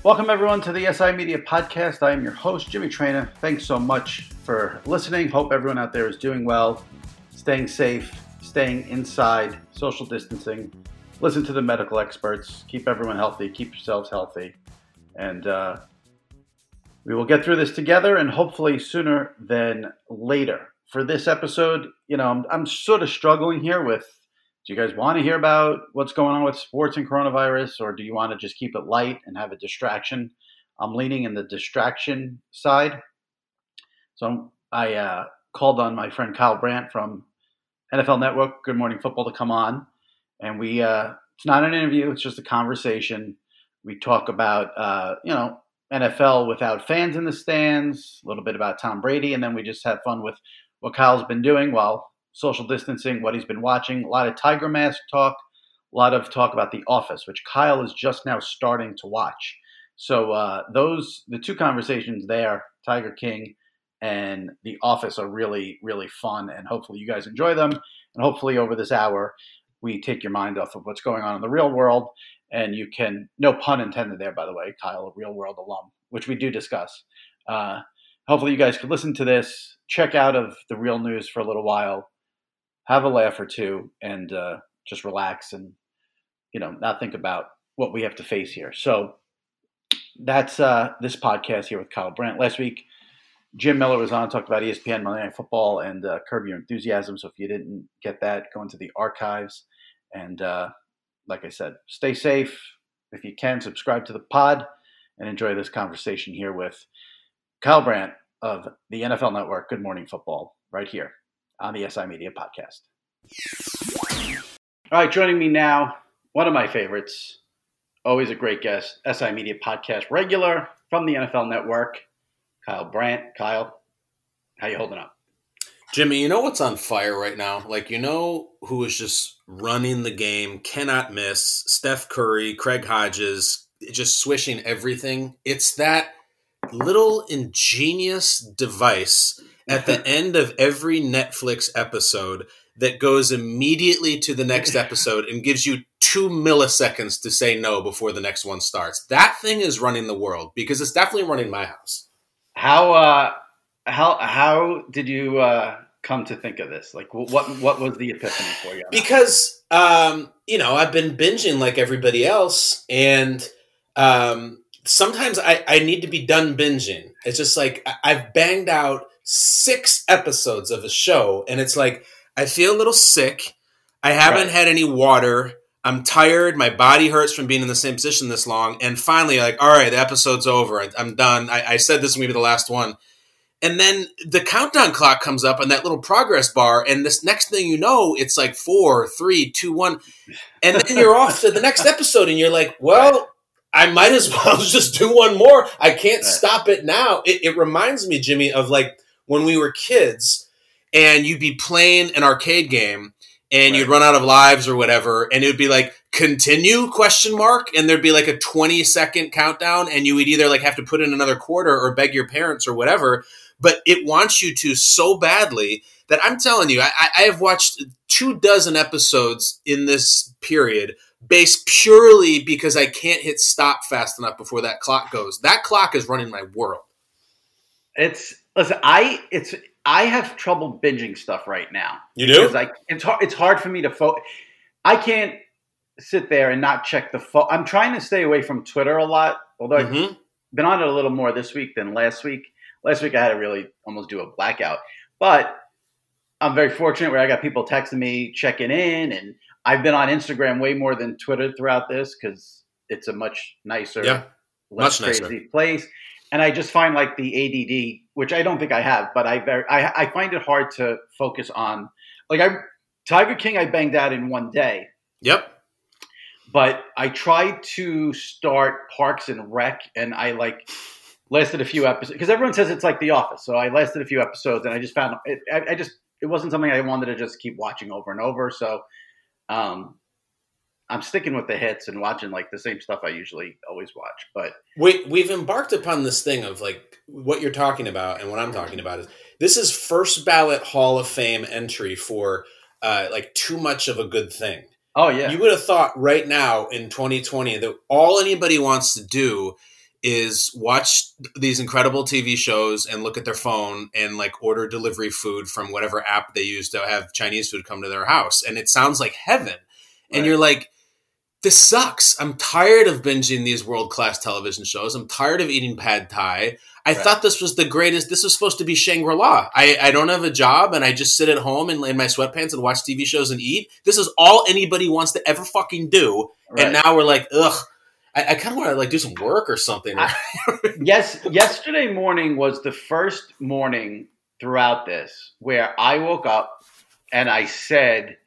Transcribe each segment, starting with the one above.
Welcome, everyone, to the SI Media Podcast. I am your host, Jimmy Traina. Thanks so much for listening. Hope everyone out there is doing well, staying safe, staying inside, social distancing. Listen to the medical experts. Keep everyone healthy. Keep yourselves healthy. And we will get through this together, and hopefully sooner than later. For this episode, I'm sort of struggling here with, do you guys want to hear about what's going on with sports and coronavirus, or do you want to just keep it light and have a distraction? I'm leaning in the distraction side. So I called on my friend Kyle Brandt from NFL Network, Good Morning Football, to come on. And it's not an interview, it's just a conversation. We talk about, NFL without fans in the stands, a little bit about Tom Brady, and then we just have fun with what Kyle's been doing while social distancing, what he's been watching, a lot of Tiger Mask talk, a lot of talk about The Office, which Kyle is just now starting to watch. So the two conversations there, Tiger King and The Office, are really, really fun, and hopefully you guys enjoy them. And hopefully over this hour, we take your mind off of what's going on in the real world, and you can, no pun intended there, by the way, Kyle, a real world alum, which we do discuss. Hopefully you guys could listen to this, check out of the real news for a little while, have a laugh or two, and just relax and, not think about what we have to face here. So that's this podcast here with Kyle Brandt. Last week, Jim Miller was on, talked about ESPN, Monday Night Football, and Curb Your Enthusiasm. So if you didn't get that, go into the archives. And like I said, stay safe. If you can, subscribe to the pod and enjoy this conversation here with Kyle Brandt of the NFL Network, Good Morning Football, right here on the SI Media Podcast. All right, joining me now, one of my favorites, always a great guest, SI Media Podcast regular from the NFL Network, Kyle Brandt. Kyle, how you holding up? Jimmy, you know what's on fire right now? Who is just running the game, cannot miss? Steph Curry, Craig Hodges, just swishing everything. It's that little ingenious device at the end of every Netflix episode that goes immediately to the next episode and gives you 2 milliseconds to say no before the next one starts. That thing is running the world, because it's definitely running my house. How did you come to think of this? Like, what was the epiphany for you? Because I've been binging like everybody else, and sometimes I need to be done binging. It's just like I've banged out 6 episodes of a show, and it's like I feel a little sick. I haven't had any water. I'm tired. My body hurts from being in the same position this long. And finally, all right, the episode's over. I'm done. I said this may be the last one. And then the countdown clock comes up on that little progress bar, and this next thing you know, it's like 4, 3, 2, 1. And then you're off to the next episode, and you're like, well, I might as well just do one more. I can't stop it now. It reminds me, Jimmy, of like when we were kids and you'd be playing an arcade game and you'd run out of lives or whatever, and it would be like, continue, ? And there'd be like a 20-second countdown, and you would either like have to put in another quarter or beg your parents or whatever. But it wants you to so badly that I'm telling you, I have watched 24 episodes in this period based purely because I can't hit stop fast enough before that clock goes. That clock is running my world. I have trouble binging stuff right now. You do? Because it's hard for me to focus. I can't sit there and not check the phone. I'm trying to stay away from Twitter a lot, although I've been on it a little more this week than last week. Last week I had to really almost do a blackout. But I'm very fortunate where I got people texting me, checking in, and I've been on Instagram way more than Twitter throughout this because it's a much nicer, less crazy place. And I just find like the ADD, which I don't think I have, but I find it hard to focus on. Like Tiger King, I banged out in one day. Yep. But I tried to start Parks and Rec, and I lasted a few episodes because everyone says it's like The Office. So I lasted a few episodes, and I just found it. It wasn't something I wanted to just keep watching over and over. So I'm sticking with the hits and watching like the same stuff I usually always watch. But we've embarked upon this thing of like what you're talking about and what I'm talking about is this is first ballot Hall of Fame entry for like too much of a good thing. Oh yeah. You would have thought right now in 2020 that all anybody wants to do is watch these incredible TV shows and look at their phone and like order delivery food from whatever app they use to have Chinese food come to their house. And it sounds like heaven. And you're like, this sucks. I'm tired of binging these world-class television shows. I'm tired of eating pad thai. I thought this was the greatest. This was supposed to be Shangri-La. I don't have a job and I just sit at home in my sweatpants and watch TV shows and eat. This is all anybody wants to ever fucking do. Right. And now we're like, ugh. I kind of want to like do some work or something. Yes. Yesterday morning was the first morning throughout this where I woke up and I said,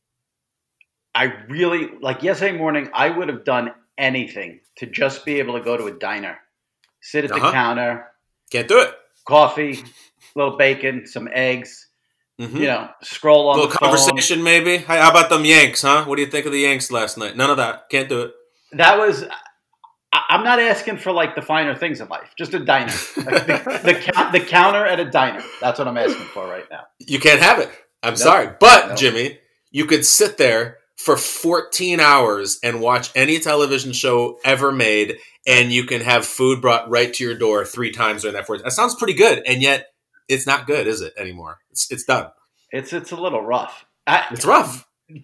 I really like yesterday morning. I would have done anything to just be able to go to a diner, sit at the counter. Can't do it. Coffee, a little bacon, some eggs. Mm-hmm. Scroll on a little conversation phone. Maybe. How about them Yanks, huh? What do you think of the Yanks last night? None of that. Can't do it. That was. I'm not asking for like the finer things in life. Just a diner, like the counter at a diner. That's what I'm asking for right now. You can't have it. I'm sorry, but Jimmy, you could sit there for 14 hours and watch any television show ever made, and you can have food brought right to your door 3 times during that 14. That sounds pretty good, and yet it's not good, is it anymore? It's done. It's a little rough. It's rough.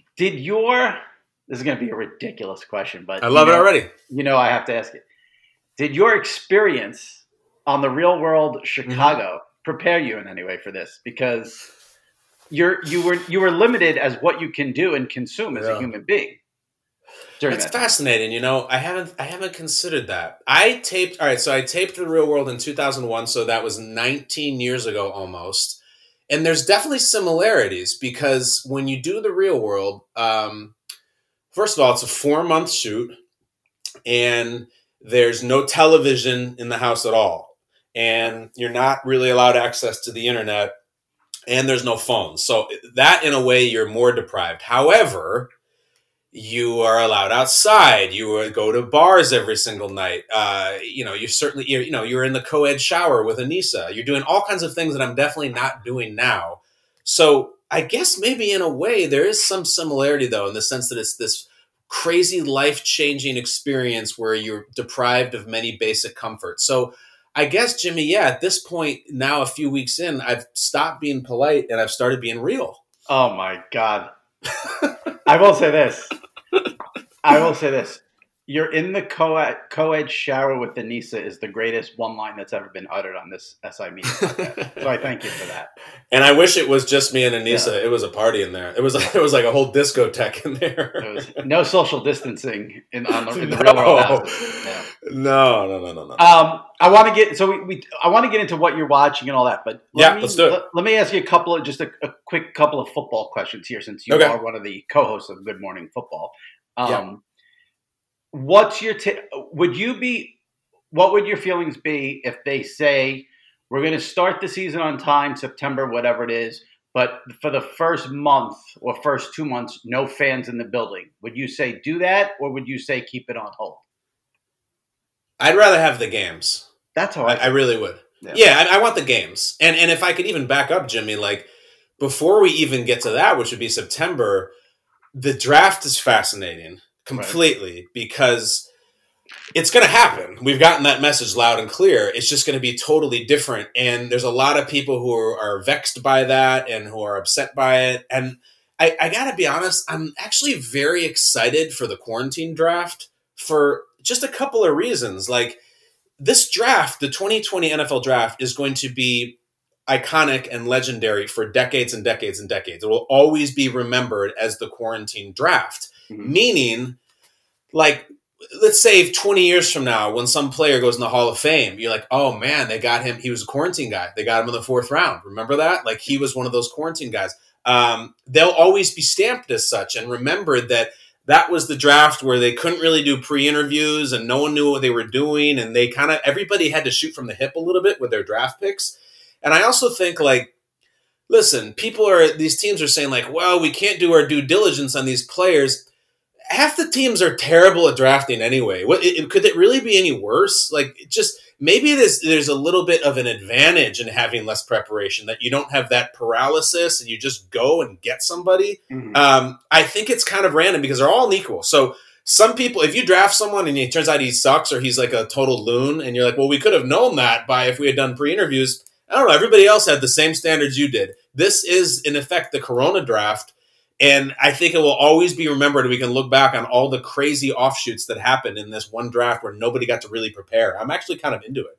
This is going to be a ridiculous question, but I love it already. I have to ask it. Did your experience on the Real World Chicago prepare you in any way for this? Because you were limited as what you can do and consume as a human being. It's fascinating. I haven't considered that. I taped the Real World in 2001, so that was 19 years ago almost. And there's definitely similarities because when you do the Real World, first of all, it's a 4-month shoot, and there's no television in the house at all. And you're not really allowed access to the internet, and there's no phones. So that, in a way, you're more deprived. However, you are allowed outside. You go to bars every single night. You're in the co-ed shower with Anissa. You're doing all kinds of things that I'm definitely not doing now. So I guess maybe in a way there is some similarity, though, in the sense that it's this crazy life-changing experience where you're deprived of many basic comforts. So I guess, Jimmy, at this point now, a few weeks in, I've stopped being polite and I've started being real. Oh, my God. I will say this. You're in the co-ed shower with Anissa is the greatest one line that's ever been uttered on this SI Media podcast. So I thank you for that. And I wish it was just me and Anissa. Yeah. It was a party in there. It was like a whole discotheque in there. It was no social distancing in the real world house. Yeah. No. I want to get into what you're watching and all that, but let's do it. Let me ask you a quick couple of football questions here, since you are one of the co-hosts of Good Morning Football. What's your what would your feelings be if they say we're going to start the season on time, September, whatever it is, but for the first month or first 2 months, no fans in the building? Would you say do that, or would you say keep it on hold? I'd rather have the games. That's all I really would. Yeah, I want the games. And if I could even back up, Jimmy, like before we even get to that, which would be September, the draft is fascinating completely because it's going to happen. We've gotten that message loud and clear. It's just going to be totally different. And there's a lot of people who are vexed by that and who are upset by it. And I got to be honest, I'm actually very excited for the quarantine draft for just a couple of reasons. Like this draft, the 2020 NFL draft, is going to be iconic and legendary for decades and decades and decades. It will always be remembered as the quarantine draft. Mm-hmm. Meaning, like, let's say 20 years from now, when some player goes in the Hall of Fame, you're like, oh man, they got him. He was a quarantine guy. They got him in the 4th round. Remember that? Like he was one of those quarantine guys. They'll always be stamped as such and remembered that was the draft where they couldn't really do pre-interviews and no one knew what they were doing. And everybody had to shoot from the hip a little bit with their draft picks. And I also think, like, listen, these teams are saying like, well, we can't do our due diligence on these players. Half the teams are terrible at drafting anyway. Could it really be any worse? Like, just maybe there's a little bit of an advantage in having less preparation, that you don't have that paralysis and you just go and get somebody. Mm-hmm. I think it's kind of random because they're all equal. So some people, if you draft someone and it turns out he sucks or he's like a total loon, and you're like, well, we could have known that by if we had done pre-interviews. I don't know. Everybody else had the same standards you did. This is, in effect, the Corona draft. And I think it will always be remembered. We can look back on all the crazy offshoots that happened in this one draft where nobody got to really prepare. I'm actually kind of into it.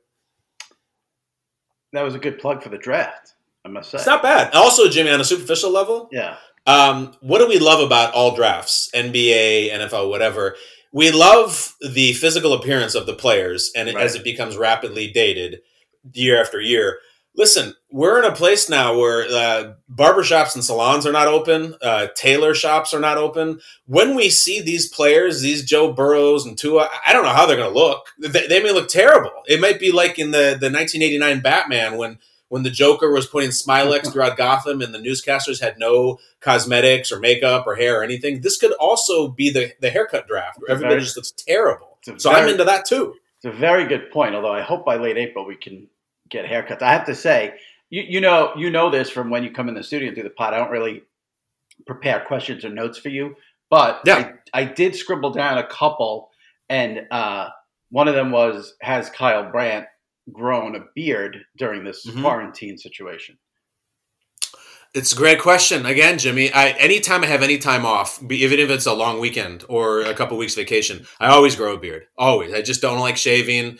That was a good plug for the draft, I must say. It's not bad. Also, Jimmy, on a superficial level, yeah. What do we love about all drafts, NBA, NFL, whatever? We love the physical appearance of the players, and as it becomes rapidly dated year after year. Listen, we're in a place now where barbershops and salons are not open. Tailor shops are not open. When we see these players, these Joe Burrows and Tua, I don't know how they're going to look. They may look terrible. It might be like in the 1989 Batman when the Joker was putting Smilex throughout Gotham and the newscasters had no cosmetics or makeup or hair or anything. This could also be the haircut draft where everybody just looks terrible. So I'm into that too. It's a very good point, although I hope by late April we can get haircuts. I have to say, you know this from when you come in the studio and do the pod. I don't really prepare questions or notes for you, but yeah. I did scribble down a couple, and one of them was, has Kyle Brandt grown a beard during this quarantine situation? It's a great question. Again, Jimmy, anytime I have any time off, even if it's a long weekend or a couple weeks vacation, I always grow a beard. Always. I just don't like shaving.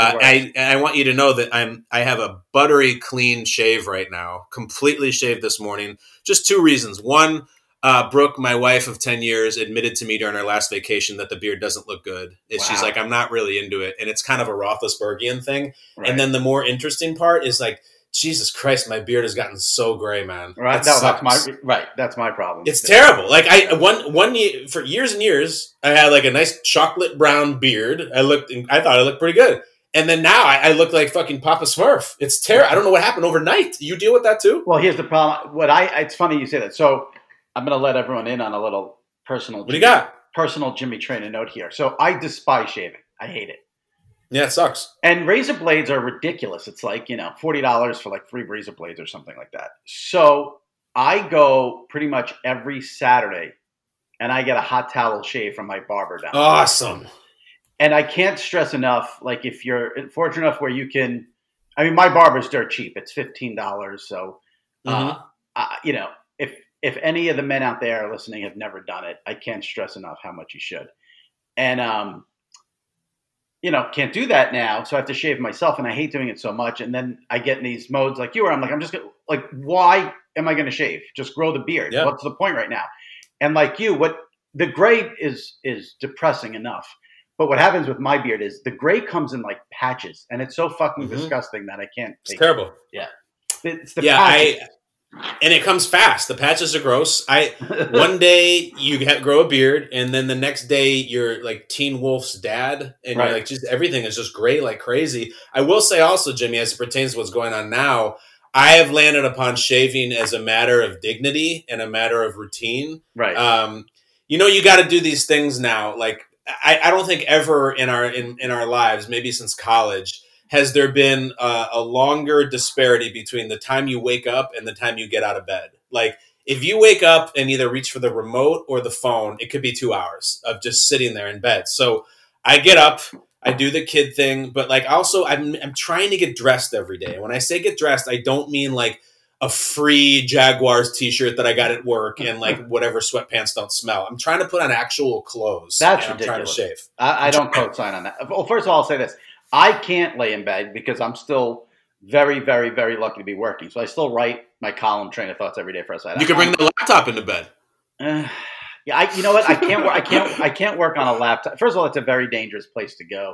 I want you to know that I have a buttery clean shave right now, completely shaved this morning. Just two reasons. One, Brooke, my wife of 10 years, admitted to me during our last vacation that the beard doesn't look good. She's like, I'm not really into it. And it's kind of a Roethlisbergian thing. Right. And then the more interesting part is like, Jesus Christ, my beard has gotten so gray, man. Right, that's my problem. It's terrible. Like one year, for years and years, I had like a nice chocolate brown beard. I thought I looked pretty good, and then now I look like fucking Papa Smurf. It's terrible. I don't know what happened overnight. You deal with that too? Well, here's the problem. It's funny you say that. So I'm going to let everyone in on a little personal. What do you got? Personal Jimmy Trainer note here. So I despise shaving. I hate it. Yeah, it sucks. And razor blades are ridiculous. It's like, $40 for like 3 razor blades or something like that. So I go pretty much every Saturday and I get a hot towel shave from my barber down. Awesome. And I can't stress enough, like if you're fortunate enough where you can, my barber's dirt cheap. It's $15. So, if any of the men out there listening have never done it, I can't stress enough how much you should. And, can't do that now, so I have to shave myself, and I hate doing it so much. And then I get in these modes like you are. I'm like, why am I going to shave? Just grow the beard. Yeah. What's the point right now? And like you, what the gray is depressing enough. But what happens with my beard is the gray comes in like patches, and it's so fucking disgusting that I can't. It's terrible. Yeah, it's the patches. And it comes fast. The patches are gross. One day you grow a beard, and then the next day you're like Teen Wolf's dad, and you're like just everything is just gray like crazy. I will say also, Jimmy, as it pertains to what's going on now, I have landed upon shaving as a matter of dignity and a matter of routine. Right. You got to do these things now. Like I don't think ever in our lives, maybe since college, has there been a longer disparity between the time you wake up and the time you get out of bed? Like, if you wake up and either reach for the remote or the phone, it could be 2 hours of just sitting there in bed. So I get up, I do the kid thing, but like also I'm trying to get dressed every day. And when I say get dressed, I don't mean like a free Jaguars t-shirt that I got at work and like whatever sweatpants don't smell. I'm trying to put on actual clothes. That's ridiculous. I'm trying to shave. I don't co-sign on that. Well, first of all, I'll say this. I can't lay in bed because I'm still very, very, very lucky to be working. So I still write my column Train of Thoughts every day for us. You can bring the laptop into bed. Yeah, you know what? I can't work on a laptop. First of all, it's a very dangerous place to go.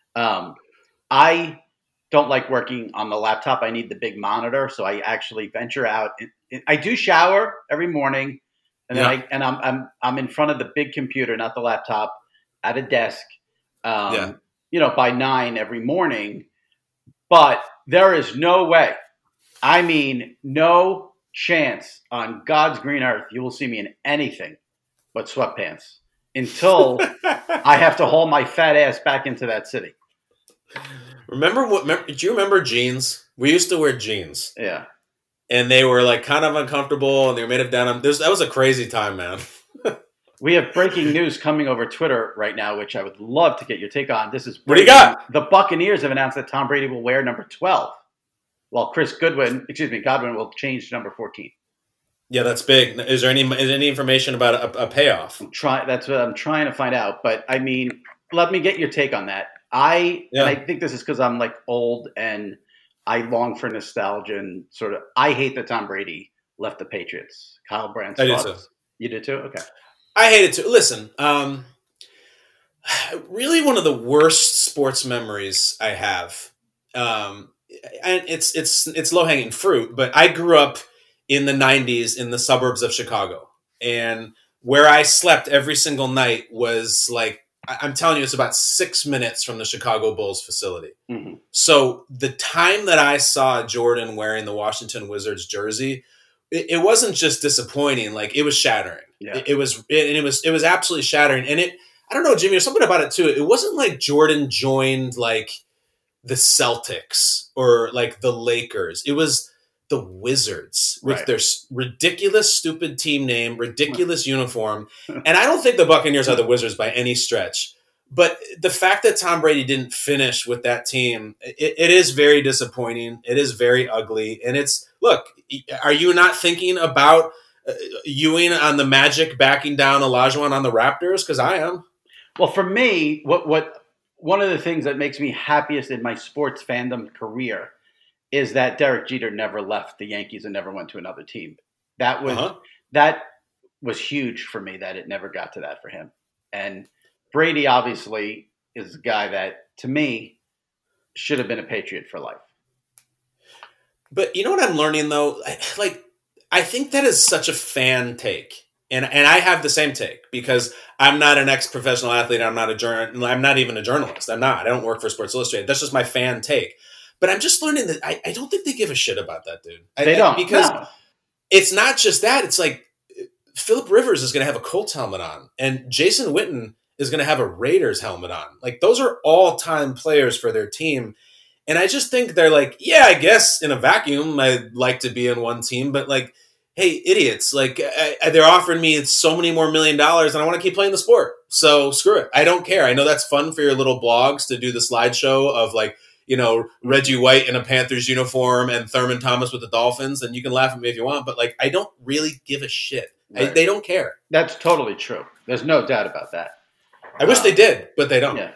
I don't like working on the laptop. I need the big monitor, so I actually venture out. I do shower every morning, and then I'm in front of the big computer, not the laptop, at a desk. By 9 every morning, but there is no way. I mean, no chance on God's green earth you will see me in anything but sweatpants until I have to haul my fat ass back into that city. Do you remember jeans? We used to wear jeans. Yeah. And they were like kind of uncomfortable and they were made of denim. That was a crazy time, man. We have breaking news coming over Twitter right now, which I would love to get your take on. This is What do you breaking. got? The Buccaneers have announced that Tom Brady will wear number 12, while Godwin will change to number 14. Yeah, that's big. Is there any information about a payoff? That's what I'm trying to find out. But I mean, let me get your take on that. And I think this is because I'm like old and I long for nostalgia and sort of. I hate that Tom Brady left the Patriots. Kyle Brandt's I thoughts. do too. You did too? Okay. I hate it too. Listen, really one of the worst sports memories I have, and it's low hanging fruit. But I grew up in the '90s in the suburbs of Chicago, and where I slept every single night was like I'm telling you, it's about 6 minutes from the Chicago Bulls facility. Mm-hmm. So the time that I saw Jordan wearing the Washington Wizards jersey, it wasn't just disappointing; like it was shattering. Yeah. It was absolutely shattering, and I don't know, Jimmy. There's something about it too. It wasn't like Jordan joined like the Celtics or like the Lakers. It was the Wizards with their ridiculous, stupid team name, ridiculous uniform, and I don't think the Buccaneers are the Wizards by any stretch. But the fact that Tom Brady didn't finish with that team, it is very disappointing. It is very ugly, and look. Are you not thinking about Ewing on the Magic backing down Olajuwon on the Raptors? Because I am. Well, for me, what one of the things that makes me happiest in my sports fandom career is that Derek Jeter never left the Yankees and never went to another team. That was huge for me that it never got to that for him. And Brady obviously is a guy that, to me, should have been a Patriot for life. But you know what I'm learning though? I think that is such a fan take. And I have the same take because I'm not an ex-professional athlete. I'm not even a journalist. I don't work for Sports Illustrated. That's just my fan take. But I'm just learning that I don't think they give a shit about that dude. They don't. Because it's not just that. It's like Phillip Rivers is going to have a Colts helmet on and Jason Witten is going to have a Raiders helmet on. Like those are all-time players for their team. And I just think they're like, yeah, I guess in a vacuum, I'd like to be in one team, but like, hey, idiots, like they're offering me so many more $1 million and I want to keep playing the sport. So screw it. I don't care. I know that's fun for your little blogs to do the slideshow of like, Reggie White in a Panthers uniform and Thurman Thomas with the Dolphins. And you can laugh at me if you want, but like, I don't really give a shit. Right. They don't care. That's totally true. There's no doubt about that. I wish they did, but they don't.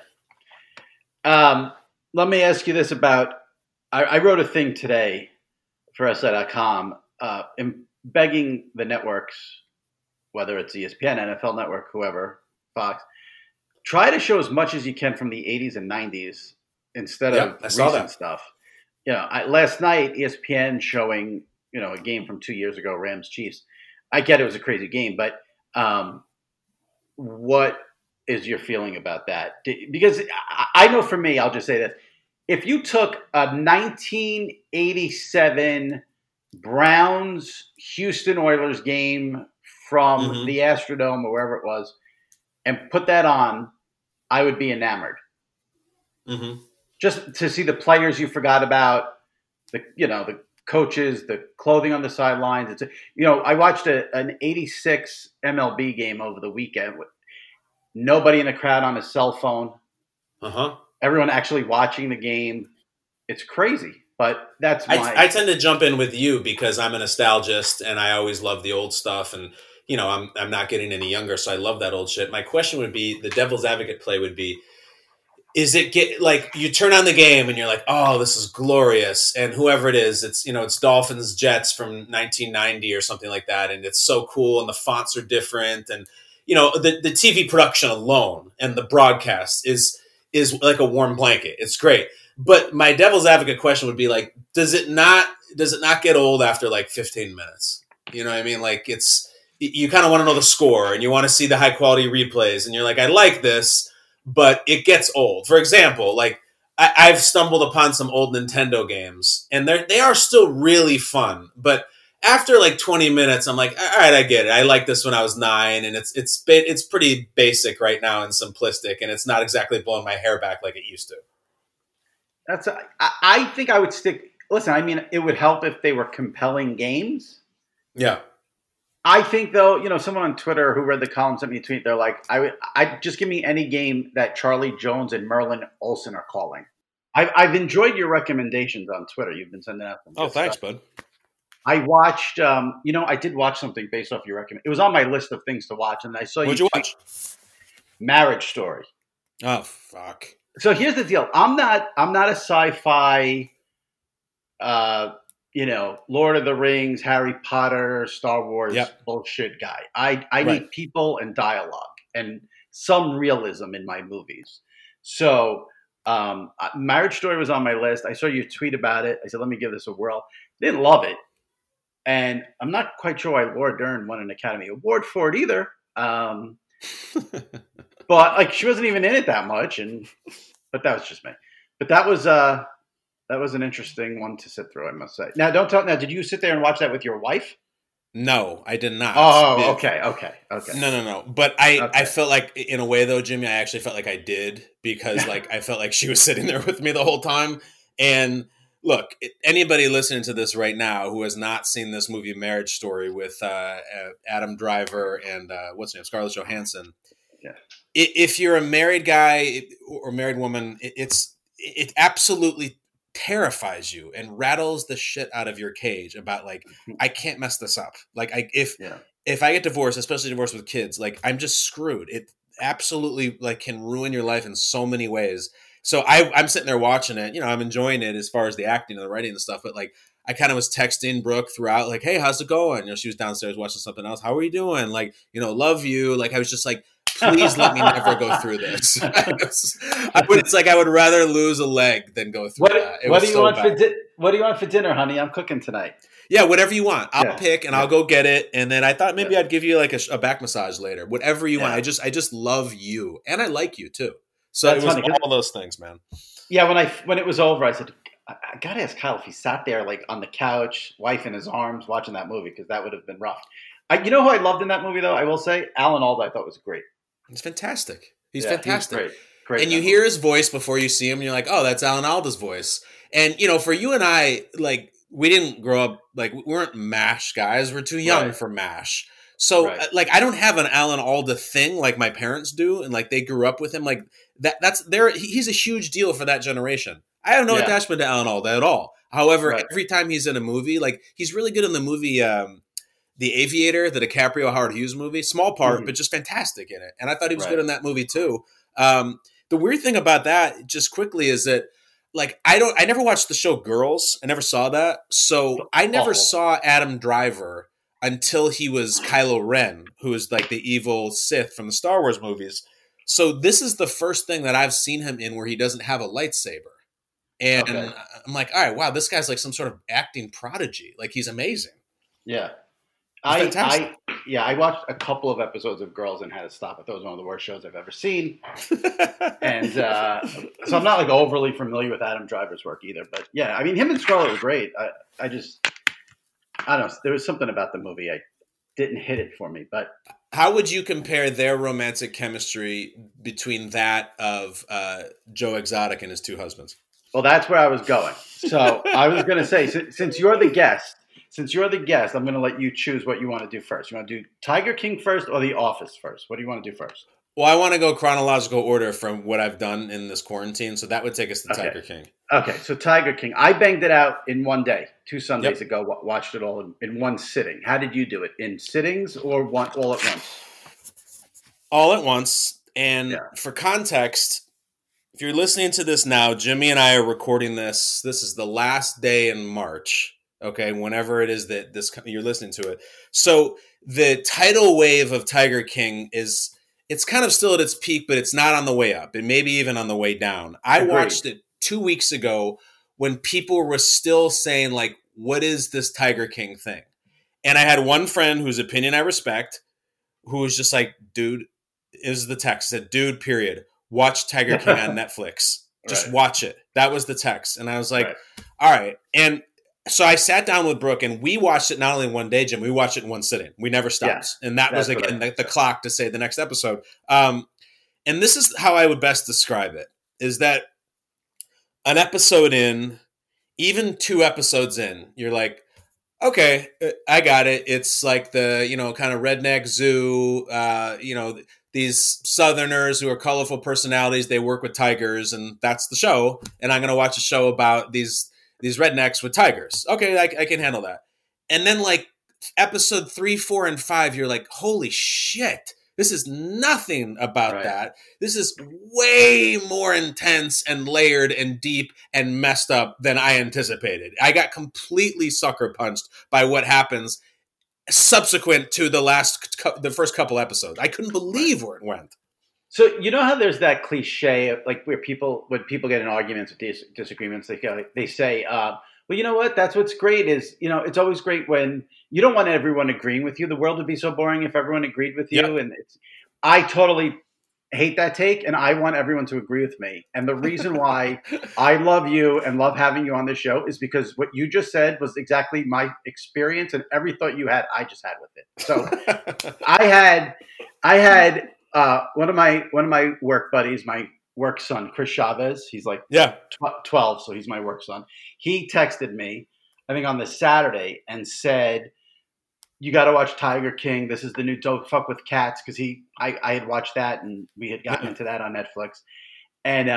Yeah. Let me ask you this about, I wrote a thing today for SI.com begging the networks, whether it's ESPN, NFL Network, whoever, Fox, try to show as much as you can from the 80s and 90s instead of recent stuff. Last night, ESPN showing, a game from 2 years ago, Rams-Chiefs. I get it was a crazy game, but what is your feeling about that? Because I know for me, I'll just say this. If you took a 1987 Browns-Houston Oilers game from the Astrodome or wherever it was and put that on, I would be enamored. Mm-hmm. Just to see the players you forgot about, the coaches, the clothing on the sidelines. I watched an 86 MLB game over the weekend with nobody in the crowd on a cell phone. Everyone actually watching the game. It's crazy, but that's I tend to jump in with you because I'm a nostalgist and I always love the old stuff. And, I'm not getting any younger, so I love that old shit. My question would be, the devil's advocate play would be, is it like you turn on the game and you're like, oh, this is glorious. And whoever it is, it's Dolphins Jets from 1990 or something like that. And it's so cool. And the fonts are different. And, the TV production alone and the broadcast is like a warm blanket. It's great. But my devil's advocate question would be like, does it not get old after like 15 minutes? You know what I mean? Like you kind of want to know the score and you want to see the high quality replays. And you're like, I like this. But it gets old. For example, like I've stumbled upon some old Nintendo games, and they are still really fun. But after like 20 minutes, I'm like, all right, I get it. I liked this when I was 9, and it's pretty basic right now and simplistic, and it's not exactly blowing my hair back like it used to. I think I would stick. Listen, I mean, it would help if they were compelling games. Yeah. I think though, someone on Twitter who read the column sent me a tweet. They're like, I just give me any game that Charlie Jones and Merlin Olsen are calling. I've enjoyed your recommendations on Twitter. You've been sending out some Oh, good thanks, stuff. bud. I watched, I did watch something based off your recommendation. It was on my list of things to watch, and I saw What'd you watch? Marriage Story. Oh, fuck. So here's the deal. I'm not a sci-fi, Lord of the Rings, Harry Potter, Star Wars bullshit guy. I need people and dialogue and some realism in my movies. So Marriage Story was on my list. I saw your tweet about it. I said, let me give this a whirl. Didn't love it. And I'm not quite sure why Laura Dern won an Academy Award for it either. But she wasn't even in it that much, but that was just me. But that was an interesting one to sit through, I must say. Now, don't tell. Now, did you sit there and watch that with your wife? No, I did not. Oh, okay. No. But I felt like, in a way, though, Jimmy, I actually felt like I did because, I felt like she was sitting there with me the whole time. And look, anybody listening to this right now who has not seen this movie, Marriage Story, with Adam Driver and what's her name, Scarlett Johansson. Yeah. If you're a married guy or married woman, it absolutely terrifies you and rattles the shit out of your cage about I can't mess this up. If I get divorced, especially divorced with kids, I'm just screwed. It absolutely can ruin your life in so many ways. So I'm sitting there watching it. I'm enjoying it as far as the acting and the writing and stuff. But I kind of was texting Brooke throughout, hey, how's it going? She was downstairs watching something else. How are you doing? Love you. I was just please let me never go through this. It's I would rather lose a leg than go through that. What do you want for dinner, honey? I'm cooking tonight. Yeah, whatever you want. I'll pick and I'll go get it. And then I thought maybe I'd give you a back massage later. Whatever you want. I just love you. And I like you too. So that's it was funny, all those things, man. Yeah, when it was over, I said, I got to ask Kyle if he sat there on the couch, wife in his arms, watching that movie, because that would have been rough. You know who I loved in that movie, though? I will say, Alan Alda I thought was great. He's fantastic. He's fantastic. Great. And you hear his voice before you see him, and you're like, oh, that's Alan Alda's voice. And, for you and I, we didn't grow up, we weren't MASH guys. We're too young for MASH. So, I don't have an Alan Alda thing like my parents do, and they grew up with him. He's a huge deal for that generation. I have no attachment to Alan Alda at all. However, every time he's in a movie, he's really good in the movie The Aviator, the DiCaprio Howard Hughes movie. Small part, but just fantastic in it. And I thought he was good in that movie too. The weird thing about that, just quickly, is that I never watched the show Girls. I never saw that. So I never saw Adam Driver until he was Kylo Ren, who is the evil Sith from the Star Wars movies. So this is the first thing that I've seen him in where he doesn't have a lightsaber. And I'm all right, wow, this guy's some sort of acting prodigy. He's amazing. Yeah. I watched a couple of episodes of Girls and had to stop. I thought it was one of the worst shows I've ever seen. And so I'm not overly familiar with Adam Driver's work either. But yeah, I mean, him and Scarlett were great. I don't know. There was something about the movie I didn't hit it for me. But how would you compare their romantic chemistry between that of Joe Exotic and his two husbands? Well, that's where I was going. So I was going to say, since you're the guest, I'm going to let you choose what you want to do first. You want to do Tiger King first or The Office first? What do you want to do first? Well, I want to go chronological order from what I've done in this quarantine, so that would take us to Tiger King. Okay, so Tiger King. I banged it out in one day, 2 Sundays ago, watched it all in one sitting. How did you do it? In sittings or all at once? All at once. And for context, if you're listening to this now, Jimmy and I are recording this. This is the last day in March. Okay, whenever it is that you're listening to it. So the tidal wave of Tiger King it's kind of still at its peak, but it's not on the way up. It may be even on the way down. I watched it 2 weeks ago when people were still saying, what is this Tiger King thing? And I had one friend whose opinion I respect, who was just dude, is the text. Said, dude, period. Watch Tiger King on Netflix. Just watch it. That was the text. And I was all right. And so I sat down with Brooke and we watched it not only in one day, Jim, we watched it in one sitting. We never stopped. And that was, again, the clock to say the next episode. And this is how I would best describe it, is that an episode in, even 2 episodes in, you're like, Okay, I got it. It's like the, kind of redneck zoo, these Southerners who are colorful personalities, they work with tigers, and that's the show. And I'm going to watch a show about these rednecks with tigers. Okay, I can handle that. And then like episode 3, 4, and 5, you're like, holy shit. This is nothing about that. This is way more intense and layered and deep and messed up than I anticipated. I got completely sucker punched by what happens subsequent to the first couple episodes. I couldn't believe where it went. So you know how there's that cliche of like when people get in arguments or disagreements, they say, well, you know what? That's what's great is, it's always great when you don't want everyone agreeing with you. The world would be so boring if everyone agreed with you. Yep. And I totally hate that take, and I want everyone to agree with me. And the reason why I love you and love having you on this show is because what you just said was exactly my experience, and every thought you had, I just had with it. So I had one of my work buddies, my work son, Chris Chavez. He's like 12, so he's my work son. He texted me, I think on the Saturday, and said, you got to watch Tiger King. This is the new Don't Fuck with Cats, because I had watched that and we had gotten into that on Netflix. And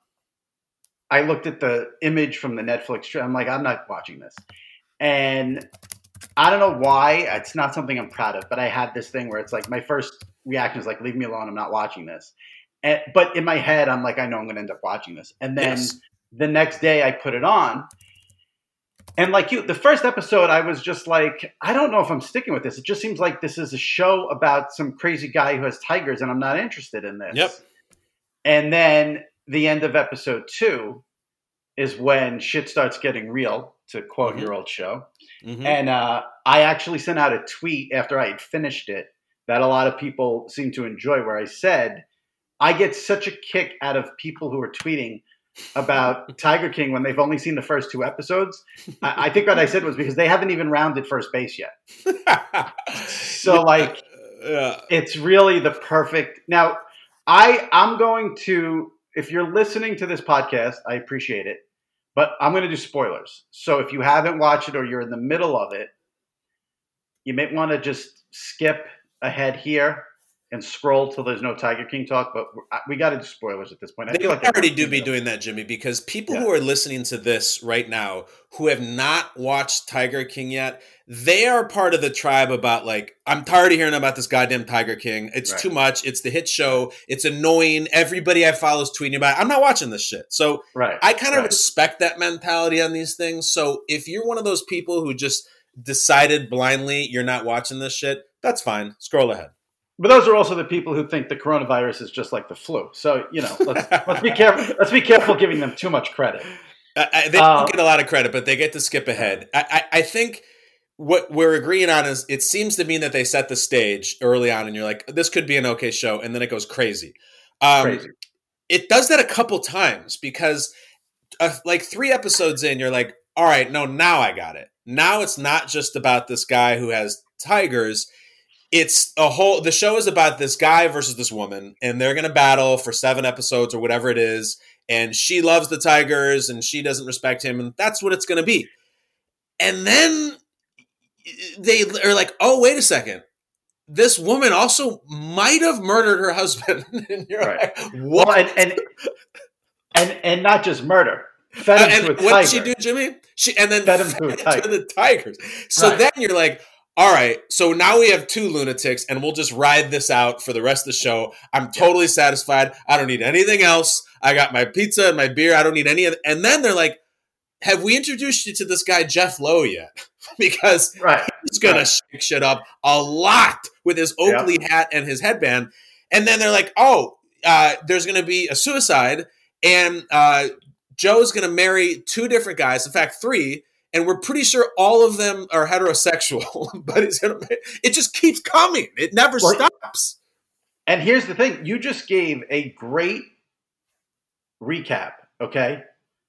I looked at the image from the Netflix. I'm like, I'm not watching this. And I don't know why. It's not something I'm proud of, but I had this thing where it's like my first reaction is like, leave me alone. I'm not watching this. But in my head, I'm like, I know I'm going to end up watching this. And then the next day I put it on. And like you, the first episode, I was just like, I don't know if I'm sticking with this. It just seems like this is a show about some crazy guy who has tigers, and I'm not interested in this. Yep. And then the end of episode 2 is when shit starts getting real, to quote your old show. Mm-hmm. And I actually sent out a tweet after I had finished it that a lot of people seem to enjoy, where I said, I get such a kick out of people who are tweeting about Tiger King when they've only seen the first 2 episodes. I think what I said was because they haven't even rounded first base yet. So it's really the perfect. Now I'm going to, if you're listening to this podcast, I appreciate it, but I'm going to do spoilers. So if you haven't watched it or you're in the middle of it, you may want to just skip ahead here and scroll till there's no Tiger King talk, but we got to do spoilers at this point. I feel like already do be doing that, Jimmy, because people who are listening to this right now who have not watched Tiger King yet, they are part of the tribe about like, I'm tired of hearing about this goddamn Tiger King. It's too much. It's the hit show. It's annoying. Everybody I follow is tweeting about it. I'm not watching this shit. So I kind of respect that mentality on these things. So if you're one of those people who just decided blindly you're not watching this shit, that's fine. Scroll ahead. But those are also the people who think the coronavirus is just like the flu. So, let's be careful. Let's be careful giving them too much credit. They don't get a lot of credit, but they get to skip ahead. I think what we're agreeing on is it seems to mean that they set the stage early on and you're like, this could be an okay show. And then it goes crazy. It does that a couple times because like 3 episodes in, you're like, all right, no, now I got it. Now it's not just about this guy who has tigers. It's the show is about this guy versus this woman, and they're going to battle for 7 episodes or whatever it is. And she loves the tigers and she doesn't respect him. And that's what it's going to be. And then they are like, oh, wait a second. This woman also might have murdered her husband. And you're like, what? Well, and not just murder. Fed him to a tiger. What did she do, Jimmy? She fed him to the tigers. So then you're like, all right, so now we have 2 lunatics, and we'll just ride this out for the rest of the show. I'm totally satisfied. I don't need anything else. I got my pizza and my beer. I don't need any of it. And then they're like, have we introduced you to this guy, Jeff Lowe, yet? Because he's going to shake shit up a lot with his Oakley hat and his headband. And then they're like, there's going to be a suicide, and Joe's going to marry 2 different guys. In fact, 3. And we're pretty sure all of them are heterosexual, but it just keeps coming. It never stops. And here's the thing. You just gave a great recap, okay?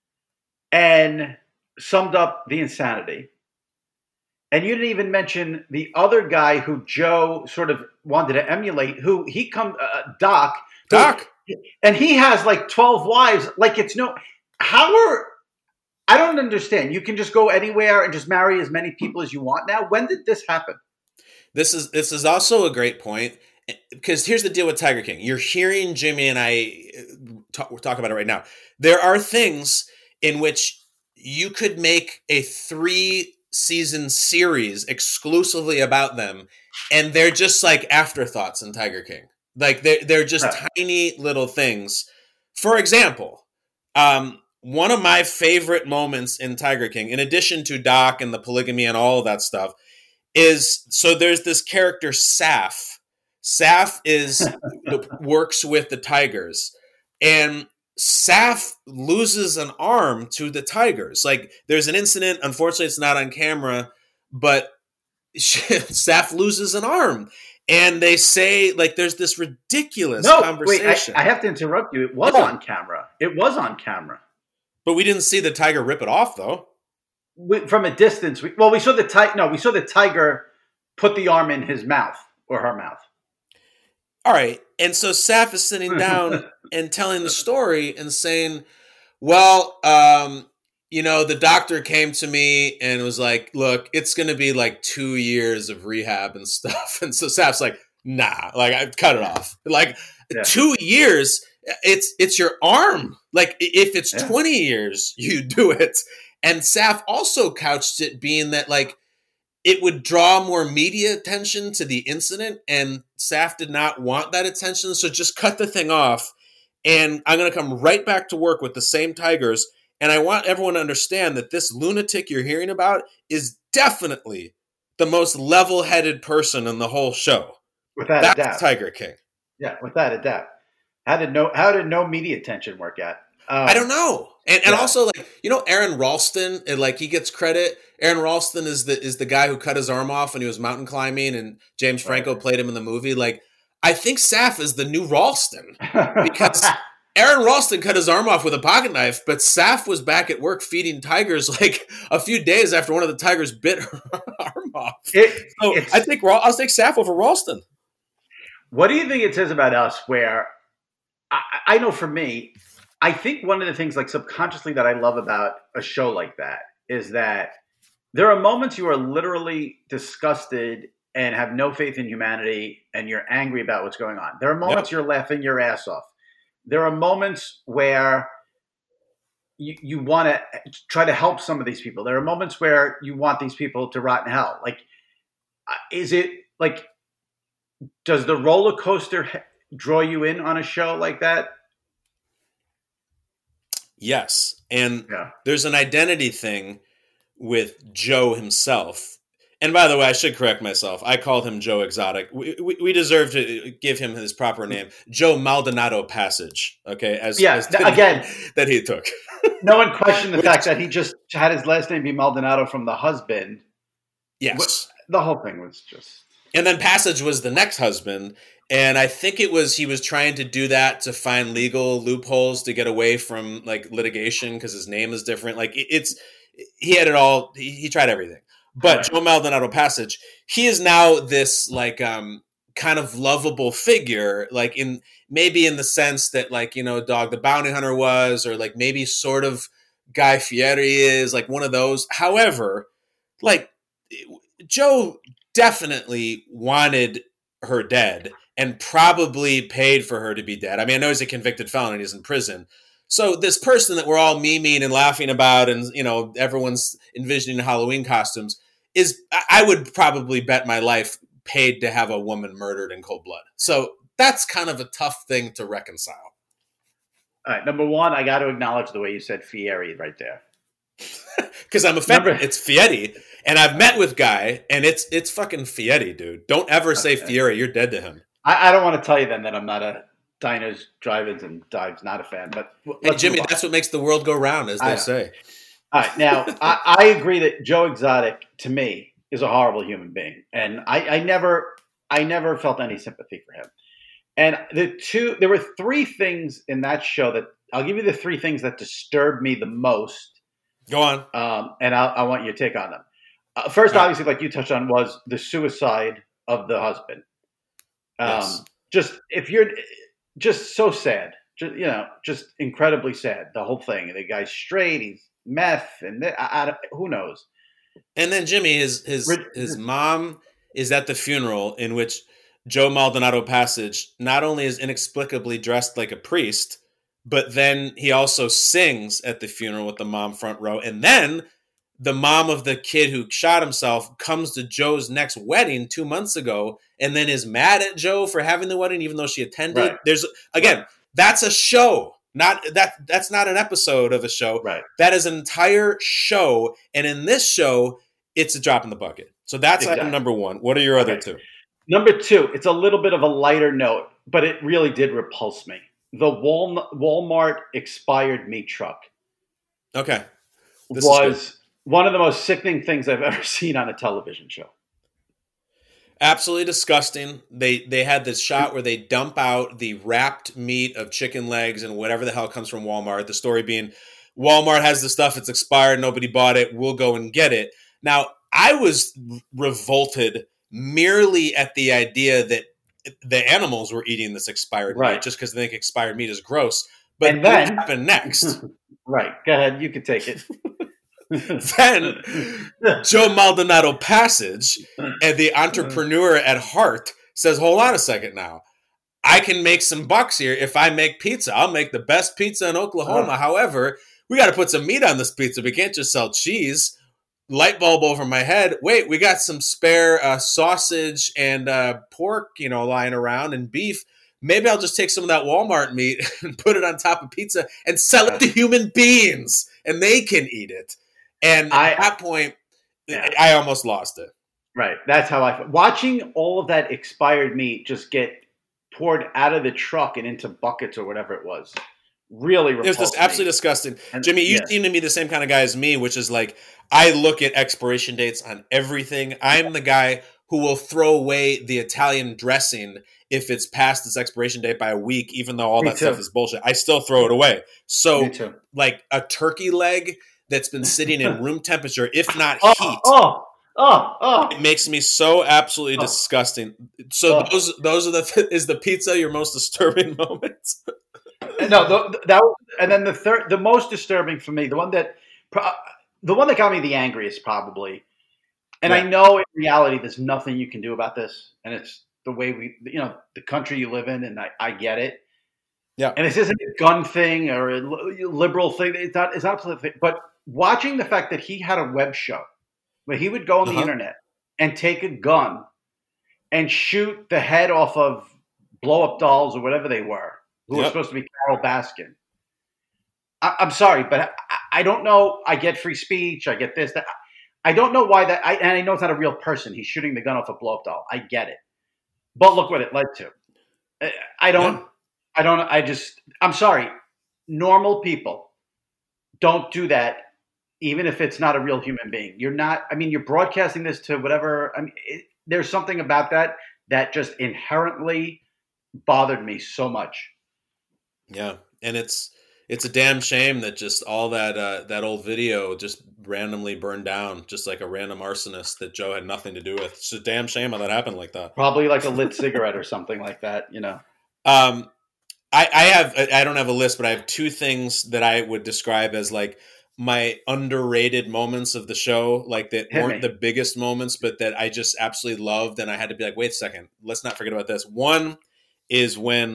And summed up the insanity. And you didn't even mention the other guy who Joe sort of wanted to emulate, who he Doc. Doc. And he has like 12 wives. Like it's I don't understand. You can just go anywhere and just marry as many people as you want now. When did this happen? This is also a great point, because here's the deal with Tiger King. You're hearing Jimmy and I talk about it right now. There are things in which you could make a 3-season series exclusively about them, and they're just like afterthoughts in Tiger King. Like they're just tiny little things. For example, one of my favorite moments in Tiger King, in addition to Doc and the polygamy and all of that stuff, is so there's this character Saf. Saf works with the Tigers, and Saf loses an arm to the Tigers. Like there's an incident. Unfortunately, it's not on camera, but Saf loses an arm, and they say like there's this ridiculous conversation. Wait, I have to interrupt you. It was on camera. It was on camera, but we didn't see the tiger rip it off though. From a distance, we saw the tiger. No, we saw the tiger put the arm in his mouth or her mouth. All right, and so Saf is sitting down and telling the story and saying, "Well, the doctor came to me and was like, look, it's going to be like 2 years of rehab and stuff." And so Saf's like, "Nah, like I cut it off. Like 2 years, it's your arm. Like if it's 20 years, you do it." And Saf also couched it being that like it would draw more media attention to the incident, and Saf did not want that attention, so just cut the thing off. And I'm going to come right back to work with the same Tigers. And I want everyone to understand that this lunatic you're hearing about is definitely the most level-headed person in the whole show. Without a doubt. Tiger King. Yeah, without a doubt. How did no media attention work out? I don't know. And also, like, Aaron Ralston, and like he gets credit. Aaron Ralston is the guy who cut his arm off when he was mountain climbing, and James Franco played him in the movie. Like, I think Saf is the new Ralston, because Aaron Ralston cut his arm off with a pocket knife, but Saf was back at work feeding tigers like a few days after one of the tigers bit her arm off. I'll take Saf over Ralston. What do you think it says about us where I know for me, I think one of the things like subconsciously that I love about a show like that is that there are moments you are literally disgusted and have no faith in humanity and you're angry about what's going on. There are moments you're laughing your ass off. There are moments where you want to try to help some of these people. There are moments where you want these people to rot in hell. Like, is it like, does the roller coaster draw you in on a show like that? Yes. And there's an identity thing with Joe himself. And by the way, I should correct myself. I called him Joe Exotic. We deserve to give him his proper name, Joe Maldonado Passage. Okay, again that he took. No one questioned the fact that he just had his last name be Maldonado from the husband. Yes, the whole thing was just. And then Passage was the next husband, and I think he was trying to do that to find legal loopholes to get away from like litigation because his name is different. Like he had it all. He tried everything. But Joe Maldonado Passage, he is now this like kind of lovable figure, like in the sense that like, Dog the Bounty Hunter was, or like maybe sort of Guy Fieri is, like one of those. However, like Joe definitely wanted her dead and probably paid for her to be dead. I mean, I know he's a convicted felon and he's in prison. So this person that we're all memeing and laughing about and, everyone's envisioning Halloween costumes is, I would probably bet my life, paid to have a woman murdered in cold blood. So that's kind of a tough thing to reconcile. All right. Number one, I got to acknowledge the way you said Fieri right there. Because I'm offended. It's Fieri. And I've met with Guy, and it's fucking Fieri, dude. Don't ever say Fieri. You're dead to him. I don't want to tell you then that I'm not a Diners, Drive-Ins, and Dives not a fan. But hey, Jimmy, that's what makes the world go round, as they say. All right. Now, I agree that Joe Exotic, to me, is a horrible human being. And I never felt any sympathy for him. And there were three things in that show that I'll give you the three things that disturbed me the most. Go on. And I want your take on them. First, obviously, like you touched on, was the suicide of the husband. Yes. Just so sad, just incredibly sad. The whole thing. The guy's straight. He's meth, and who knows? And then Jimmy, his mom is at the funeral in which Joe Maldonado Passage not only is inexplicably dressed like a priest, but then he also sings at the funeral with the mom front row. And then the mom of the kid who shot himself comes to Joe's next wedding 2 months ago and then is mad at Joe for having the wedding, even though she attended. Right. That's a show. That's not an episode of a show. Right. That is an entire show. And in this show, it's a drop in the bucket. So that's item number one. What are your other two? Number two, it's a little bit of a lighter note, but it really did repulse me. The Walmart expired meat truck. Okay. Was one of the most sickening things I've ever seen on a television show. Absolutely disgusting. They had this shot where they dump out the wrapped meat of chicken legs and whatever the hell comes from Walmart. The story being Walmart has the stuff, it's expired, nobody bought it, we'll go and get it. Now, I was revolted merely at the idea that the animals were eating this expired meat just because they think expired meat is gross. But and then, what happened next? Right. Go ahead. You can take it. Then Joe Maldonado Passage and the entrepreneur at heart says, hold on a second now. I can make some bucks here if I make pizza. I'll make the best pizza in Oklahoma. However, we got to put some meat on this pizza. We can't just sell cheese. Light bulb over my head. Wait, we got some spare sausage and pork, lying around, and beef. Maybe I'll just take some of that Walmart meat and put it on top of pizza and sell it to human beings, and they can eat it. And at that point, I almost lost it. Right. That's how I felt. Watching all of that expired meat just get poured out of the truck and into buckets or whatever it was. Really repulsed. It was just absolutely disgusting. And, Jimmy, you seem to be the same kind of guy as me, which is like, I look at expiration dates on everything. I'm the guy who will throw away the Italian dressing if it's past its expiration date by a week, even though all that stuff is bullshit. I still throw it away. So, like a turkey leg that's been sitting in room temperature, if not heat. It makes me so absolutely disgusting. So those are is the pizza your most disturbing moments? No, and then the most disturbing for me, the one that got me the angriest probably, and I know in reality there's nothing you can do about this, and it's the way the country you live in, and I get it. Yeah. And this isn't a gun thing or a liberal thing. It's not a political thing. But watching the fact that he had a web show where he would go on the internet and take a gun and shoot the head off of blow-up dolls or whatever they were, who were supposed to be Carol Baskin. I'm sorry, but I don't know. I get free speech. I get this, that. I don't know why that. And I know it's not a real person. He's shooting the gun off a blow-up doll. I get it. But look what it led to. I'm sorry. Normal people don't do that, even if it's not a real human being. You're broadcasting this to whatever. There's something about that just inherently bothered me so much. Yeah. And it's a damn shame that just all that old video just randomly burned down, just like a random arsonist that Joe had nothing to do with. It's a damn shame how that happened like that. Probably like a lit cigarette or something like that, I don't have a list, but I have two things that I would describe as like my underrated moments of the show, like that weren't the biggest moments, but that I just absolutely loved. And I had to be like, wait a second, let's not forget about this. One is when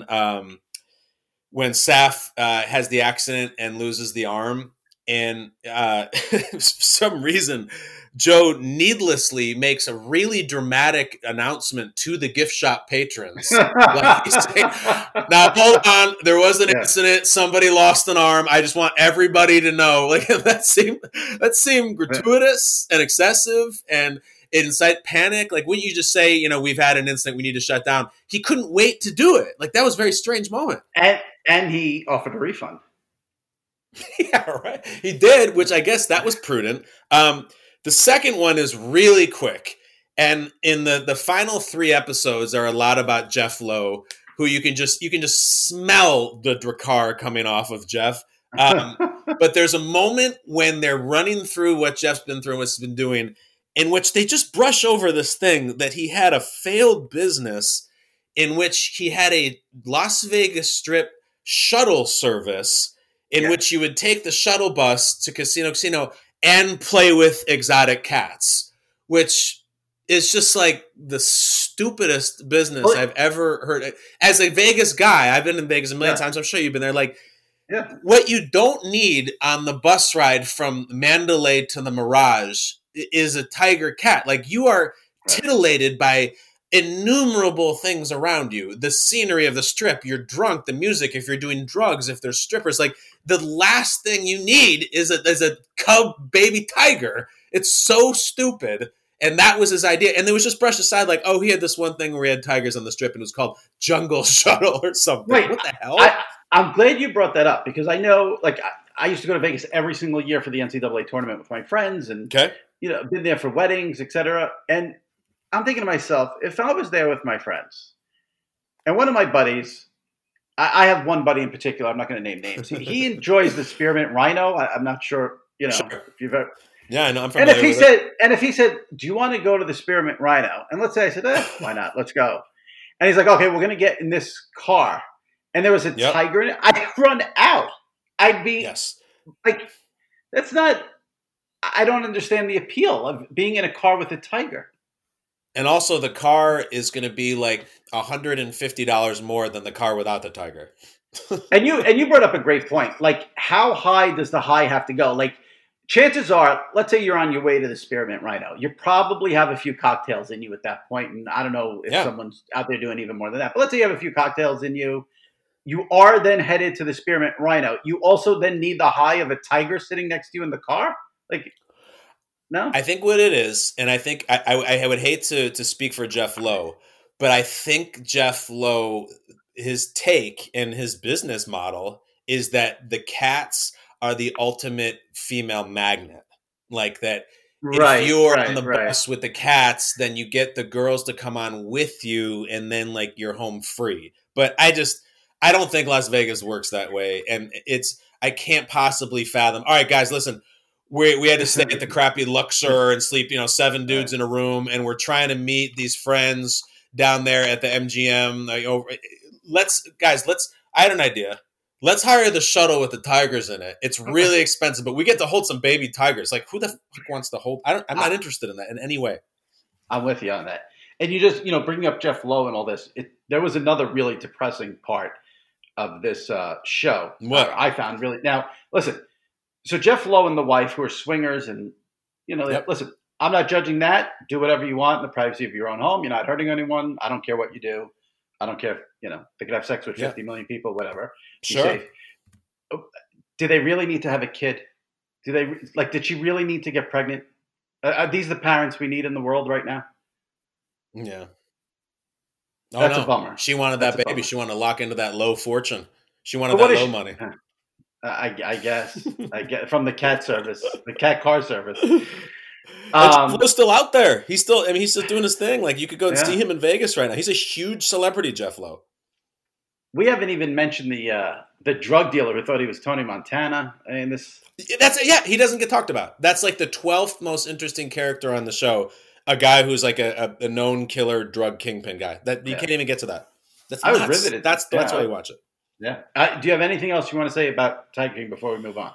Saf has the accident and loses the arm, and for some reason, Joe needlessly makes a really dramatic announcement to the gift shop patrons. Like he's saying, now, hold on, there was an incident. Somebody lost an arm. I just want everybody to know. Like that seemed gratuitous and excessive, and it incite panic. Like, wouldn't you just say, we've had an incident, we need to shut down? He couldn't wait to do it. Like that was a very strange moment. And he offered a refund. Yeah, right. He did, which I guess that was prudent. The second one is really quick. And in the final 3 episodes are a lot about Jeff Lowe, who you can just smell the Drakkar coming off of Jeff. But there's a moment when they're running through what Jeff's been through, what's been doing, in which they just brush over this thing that he had a failed business in which he had a Las Vegas Strip shuttle service in which you would take the shuttle bus to Casino and play with exotic cats, which is just like the stupidest business I've ever heard. As a Vegas guy, I've been in Vegas a million times. I'm sure you've been there. Like, what you don't need on the bus ride from Mandalay to the Mirage is a tiger cat. Like, you are titillated by innumerable things around you. The scenery of the Strip, you're drunk, the music, if you're doing drugs, if there's strippers. Like, the last thing you need is a cub baby tiger. It's so stupid. And that was his idea. And it was just brushed aside like, oh, he had this one thing where he had tigers on the Strip and it was called Jungle Shuttle or something. Right. What the hell? I'm glad you brought that up because I know, like, I used to go to Vegas every single year for the NCAA tournament with my friends and, been there for weddings, etc. And I'm thinking to myself, if I was there with my friends and one of my buddies, I have one buddy in particular, I'm not going to name names. He enjoys the spearmint rhino. I'm not sure, if you've ever. Yeah, I know. I'm familiar and if he said, do you want to go to the spearmint rhino? And let's say I said, why not? Let's go. And he's like, okay, we're going to get in this car. And there was a tiger in it. I'd run out. I'd be like, that's not, I don't understand the appeal of being in a car with a tiger. And also the car is going to be like $150 more than the car without the tiger. and you brought up a great point. Like, how high does the high have to go? Like, chances are, let's say you're on your way to the spearmint rhino. You probably have a few cocktails in you at that point. And I don't know if someone's out there doing even more than that. But let's say you have a few cocktails in you. You are then headed to the spearmint rhino. You also then need the high of a tiger sitting next to you in the car? Like, no? I think what it is, and I think I would hate to speak for Jeff Lowe, but I think Jeff Lowe, his take and his business model is that the cats are the ultimate female magnet. Like that if you're on the bus with the cats, then you get the girls to come on with you and then like you're home free. But I don't think Las Vegas works that way. And I can't possibly fathom. All right, guys, listen, we had to stay at the crappy Luxor and sleep, 7 dudes in a room. And we're trying to meet these friends down there at the MGM. I had an idea. Let's hire the shuttle with the tigers in it. It's really expensive, but we get to hold some baby tigers. Like, who the fuck wants to hold? I'm not interested in that in any way. I'm with you on that. And you just, bringing up Jeff Lowe and all this, there was another really depressing part of this show. What? I found really. Now, listen, so Jeff Lowe and the wife who are swingers and, listen, I'm not judging that. Do whatever you want in the privacy of your own home. You're not hurting anyone. I don't care what you do. I don't care if, they could have sex with 50 million people, whatever. Sure. Safe. Do they really need to have a kid? Did she really need to get pregnant? Are these the parents we need in the world right now? Yeah. That's a bummer. She wanted that baby. She wanted to lock into that low fortune. She wanted that low money. I guess. I get from the cat service, the cat car service. Lowe's still out there. He's still doing his thing. Like, you could go and see him in Vegas right now. He's a huge celebrity, Jeff Lowe. We haven't even mentioned the drug dealer who thought he was Tony Montana. He doesn't get talked about. That's like the 12th most interesting character on the show. A guy who's like a known killer drug kingpin guy. That you can't even get to that. I was riveted. That's why you watch it. Yeah. Do you have anything else you want to say about Tiger King before we move on?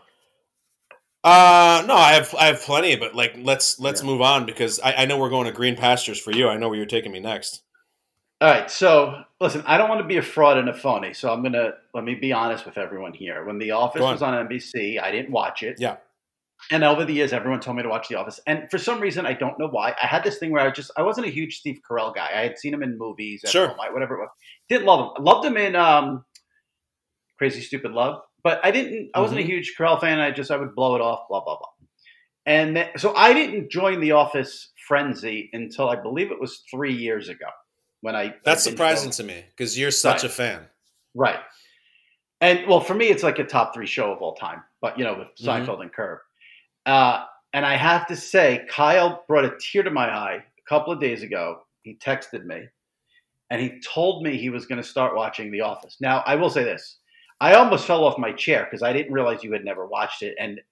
No, I have plenty, but like let's move on because I know we're going to green pastures for you. I know where you're taking me next. All right, so listen, I don't want to be a fraud and a phony, so let me be honest with everyone here. When The Office was on NBC, I didn't watch it. Yeah. And over the years, everyone told me to watch The Office, and for some reason, I don't know why. I had this thing where I wasn't a huge Steve Carell guy. I had seen him in movies, whatever it was. Didn't love him. I loved him in Crazy Stupid Love. But I wasn't a huge Carell fan. I would blow it off, blah, blah, blah. And so I didn't join the Office frenzy until I believe it was 3 years ago That's surprising to me because you're such a fan. Right. And well, for me, it's like a top 3 show of all time, but with Seinfeld and Curb. And I have to say, Kyle brought a tear to my eye a couple of days ago. He texted me and he told me he was going to start watching The Office. Now, I will say this. I almost fell off my chair because I didn't realize you had never watched it. And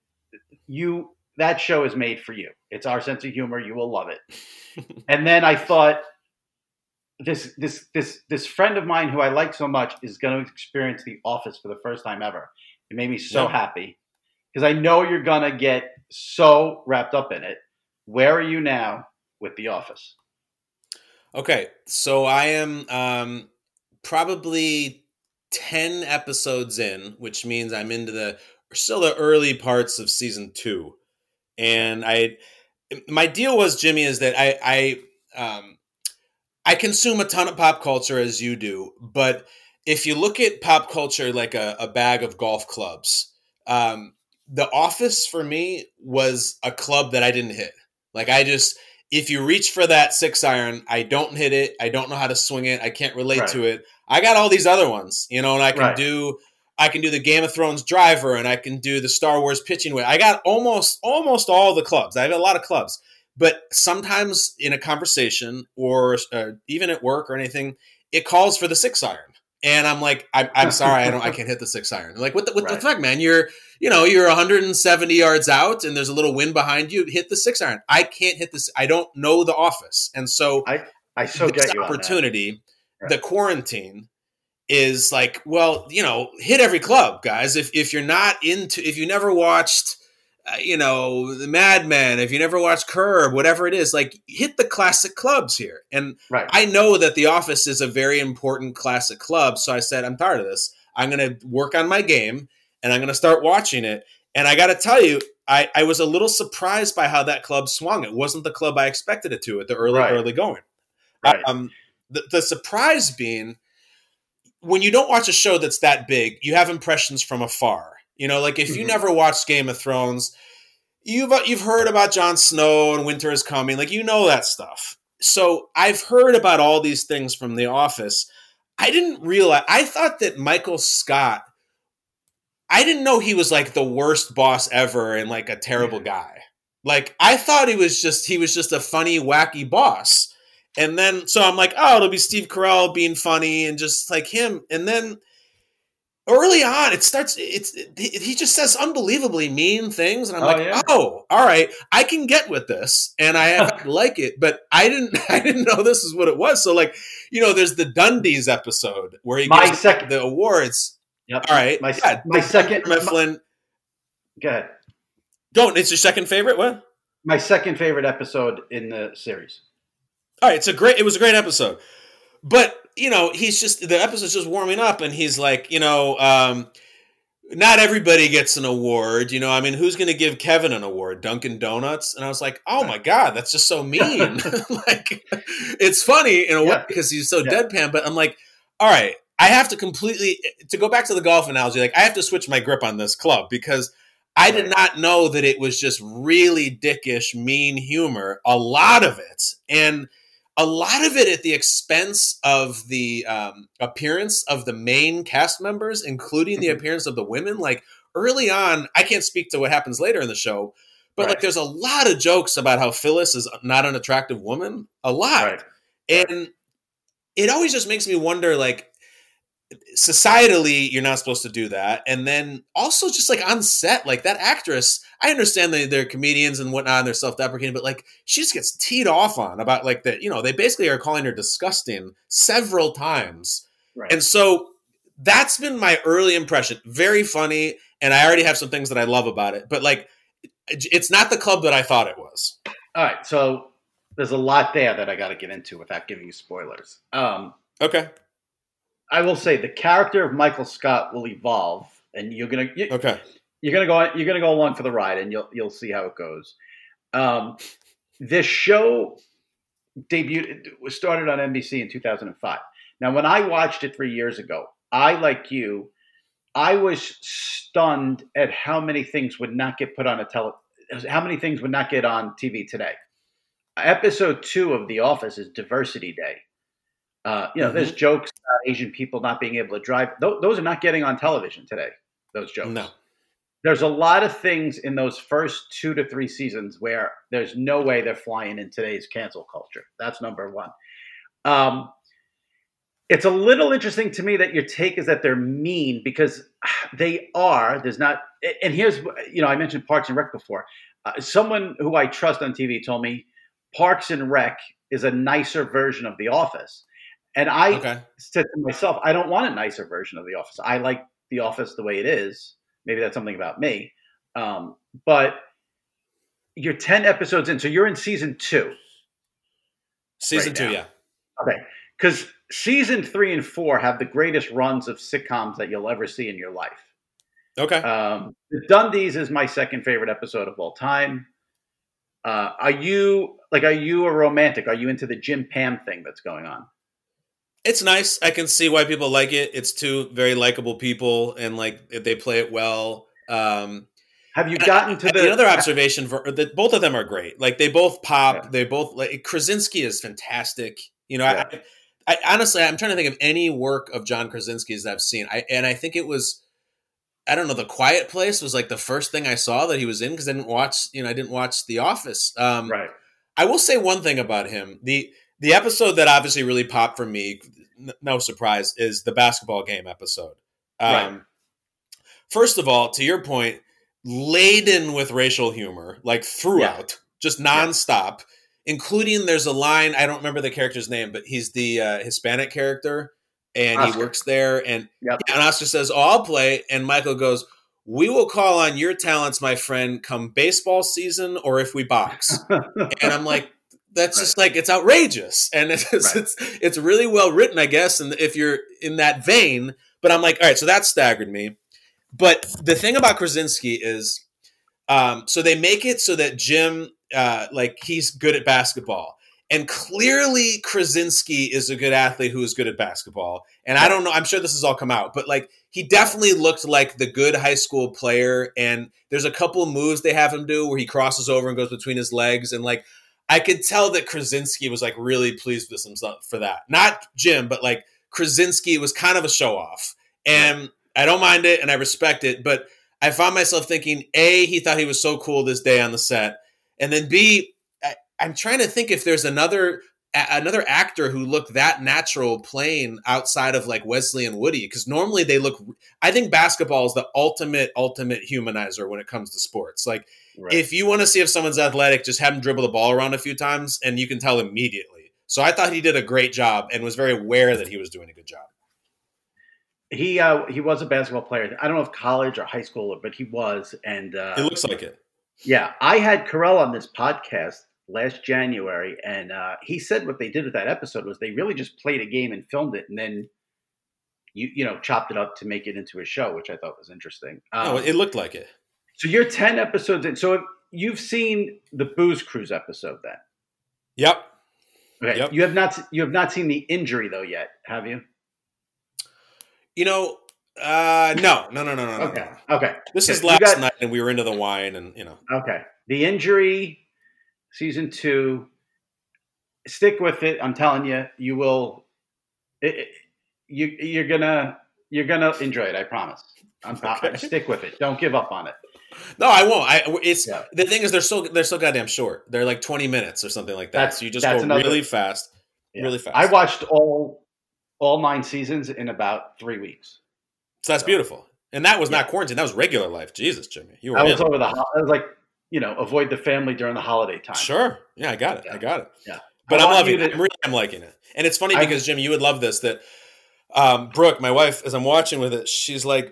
that show is made for you. It's our sense of humor. You will love it. And then I thought, this friend of mine who I like so much is going to experience The Office for the first time ever. It made me so happy because I know you're going to get so wrapped up in it. Where are you now with The Office? Okay, so I am probably 10 episodes in, which means I'm into still the early parts of season 2. And my deal was, Jimmy, is that I consume a ton of pop culture as you do, but if you look at pop culture like a bag of golf clubs, The Office for me was a club that I didn't hit. Like if you reach for that 6-iron, I don't hit it. I don't know how to swing it. I can't relate to it. I got all these other ones, and I can do the Game of Thrones driver, and I can do the Star Wars pitching way. I got almost all the clubs. I have a lot of clubs, but sometimes in a conversation or even at work or anything, it calls for the 6-iron. And I'm like, I'm sorry, I can't hit the 6-iron. Like, what the fuck, man? You're 170 yards out, and there's a little wind behind you. Hit the 6-iron. I can't hit this. I don't know The Office, and so I so this get you opportunity, the quarantine is like, well, hit every club, guys. If you're not if you never watched, the Mad Men, if you never watched Curb, whatever it is, like hit the classic clubs here. And I know that The Office is a very important classic club. So I said, I'm tired of this. I'm going to work on my game and I'm going to start watching it. And I got to tell you, I was a little surprised by how that club swung. It wasn't the club I expected it to at the early going. Right. The surprise being, when you don't watch a show that's that big, you have impressions from afar. Like if you never watched Game of Thrones, you've heard about Jon Snow and Winter is Coming. Like, that stuff. So I've heard about all these things from The Office. I didn't realize, I thought that Michael Scott, I didn't know he was like the worst boss ever and like a terrible guy. Like I thought he was just a funny, wacky boss. And then, so I'm like, oh, it'll be Steve Carell being funny and just like him. And then early on, he just says unbelievably mean things. And I'm oh, all right, I can get with this. And I have to like it, but I didn't know this is what it was. So like, there's the Dundies episode where he gets the awards. Yep. All right. My second. Mifflin. Go ahead. It's your second favorite? What? My second favorite episode in the series. All right. It was a great episode. But, the episode's just warming up and he's like, not everybody gets an award. Who's going to give Kevin an award? Dunkin' Donuts? And I was like, oh my God, that's just so mean. Like, it's funny in a way because he's so deadpan, but I'm like, all right, I have to to go back to the golf analogy, like I have to switch my grip on this club because I did not know that it was just really dickish, mean humor, a lot of it. And a lot of it at the expense of the appearance of the main cast members, including the appearance of the women. Like early on, I can't speak to what happens later in the show, but like there's a lot of jokes about how Phyllis is not an attractive woman. A lot. And it always just makes me wonder, like, societally, you're not supposed to do that. And then also just like on set, like that actress, I understand they're comedians and whatnot and they're self-deprecating, but like she just gets teed off on about like that, they basically are calling her disgusting several times. Right. And so that's been my early impression. Very funny. And I already have some things that I love about it, but like, it's not the club that I thought it was. All right. So there's a lot there that I got to get into without giving you spoilers. Okay. I will say the character of Michael Scott will evolve, and you're gonna go along for the ride, and you'll see how it goes. This show started on NBC in 2005. Now, when I watched it 3 years ago, I was stunned at how many things would not get put on how many things would not get on TV today. Episode 2 of The Office is Diversity Day. There's jokes about Asian people not being able to drive. Those are not getting on television today, those jokes. No. There's a lot of things in those first 2 to 3 seasons where there's no way they're flying in today's cancel culture. That's number one. It's a little interesting to me that your take is that they're mean because they are. There's not – and here's – I mentioned Parks and Rec before. Someone who I trust on TV told me Parks and Rec is a nicer version of The Office. And I Okay. said to myself, I don't want a nicer version of The Office. I like The Office the way it is. Maybe that's something about me. But you're 10 episodes in, so you're in season 2 Season right 2, now. yeah. Okay. Because season 3 and 4 have the greatest runs of sitcoms that you'll ever see in your life. Okay. The Dundies is my second favorite episode of all time. Are you a romantic? Are you into the Jim Pam thing that's going on? It's nice. I can see why people like it. It's two very likable people, and like they play it well. Have you gotten to the other observation that both of them are great. Like they both pop. Yeah. They both like Krasinski is fantastic. Yeah. I honestly, I'm trying to think of any work of John Krasinski's that I've seen. I think it was, I don't know, The Quiet Place was like the first thing I saw that he was in because I didn't watch The Office. Right. I will say one thing about him. The episode that obviously really popped for me, no surprise, is the basketball game episode. Right. First of all, to your point, laden with racial humor, like throughout, just nonstop, including there's a line, I don't remember the character's name, but he's the Hispanic character, and Oscar. he works there, and Oscar says, "Oh, I'll play," and Michael goes, "We will call on your talents, my friend, come baseball season or if we box." And I'm like, that's just like, it's outrageous. And it's really well written, I guess. And if you're in that vein, but I'm like, all right, so that staggered me. But the thing about Krasinski is, so they make it so that Jim, like he's good at basketball. And clearly Krasinski is a good athlete who is good at basketball. And I don't know, I'm sure this has all come out, but like he definitely looked like the good high school player. And there's a couple of moves they have him do where he crosses over and goes between his legs. And like, I could tell that Krasinski was like really pleased with himself for that. Not Jim, but like Krasinski was kind of a show off. And I don't mind it and I respect it. But I found myself thinking, A, he thought he was so cool this day on the set. And then B, I'm trying to think if there's another actor who looked that natural playing outside of like Wesley and Woody. Because normally they look, I think basketball is the ultimate humanizer when it comes to sports. Like, if you want to see if someone's athletic, just have him dribble the ball around a few times and you can tell immediately. So I thought he did a great job and was very aware that he was doing a good job. He was a basketball player. I don't know if college or high school, but he was. And it looks like it. Yeah. I had Carell on this podcast last January, and he said what they did with that episode was they really just played a game and filmed it and then you know, chopped it up to make it into a show, which I thought was interesting. It looked like it. So you're 10 episodes in. So you've seen the Booze Cruise episode then? Yep. Okay. Yep. You have not seen The Injury though yet, have you? You know, no. Okay. Okay. This is last night and we were into the wine and, you know. Okay. The Injury, season 2. Stick with it. I'm telling you, you will. You're gonna enjoy it. I promise. Stick with it. Don't give up on it. No, I won't. The thing is, they're so goddamn short. They're like 20 minutes or something like that. So you just go really fast, really fast. I watched all 9 seasons in about 3 weeks. So that's beautiful. And that was not quarantine. That was regular life. Jesus, Jimmy, you were. I was like, you know, avoid the family during the holiday time. Sure. Yeah, I got it. Yeah. But I'm loving it. I'm liking it. And it's funny because, Jimmy, you would love this, that Brooke, my wife, as I'm watching with it, she's like,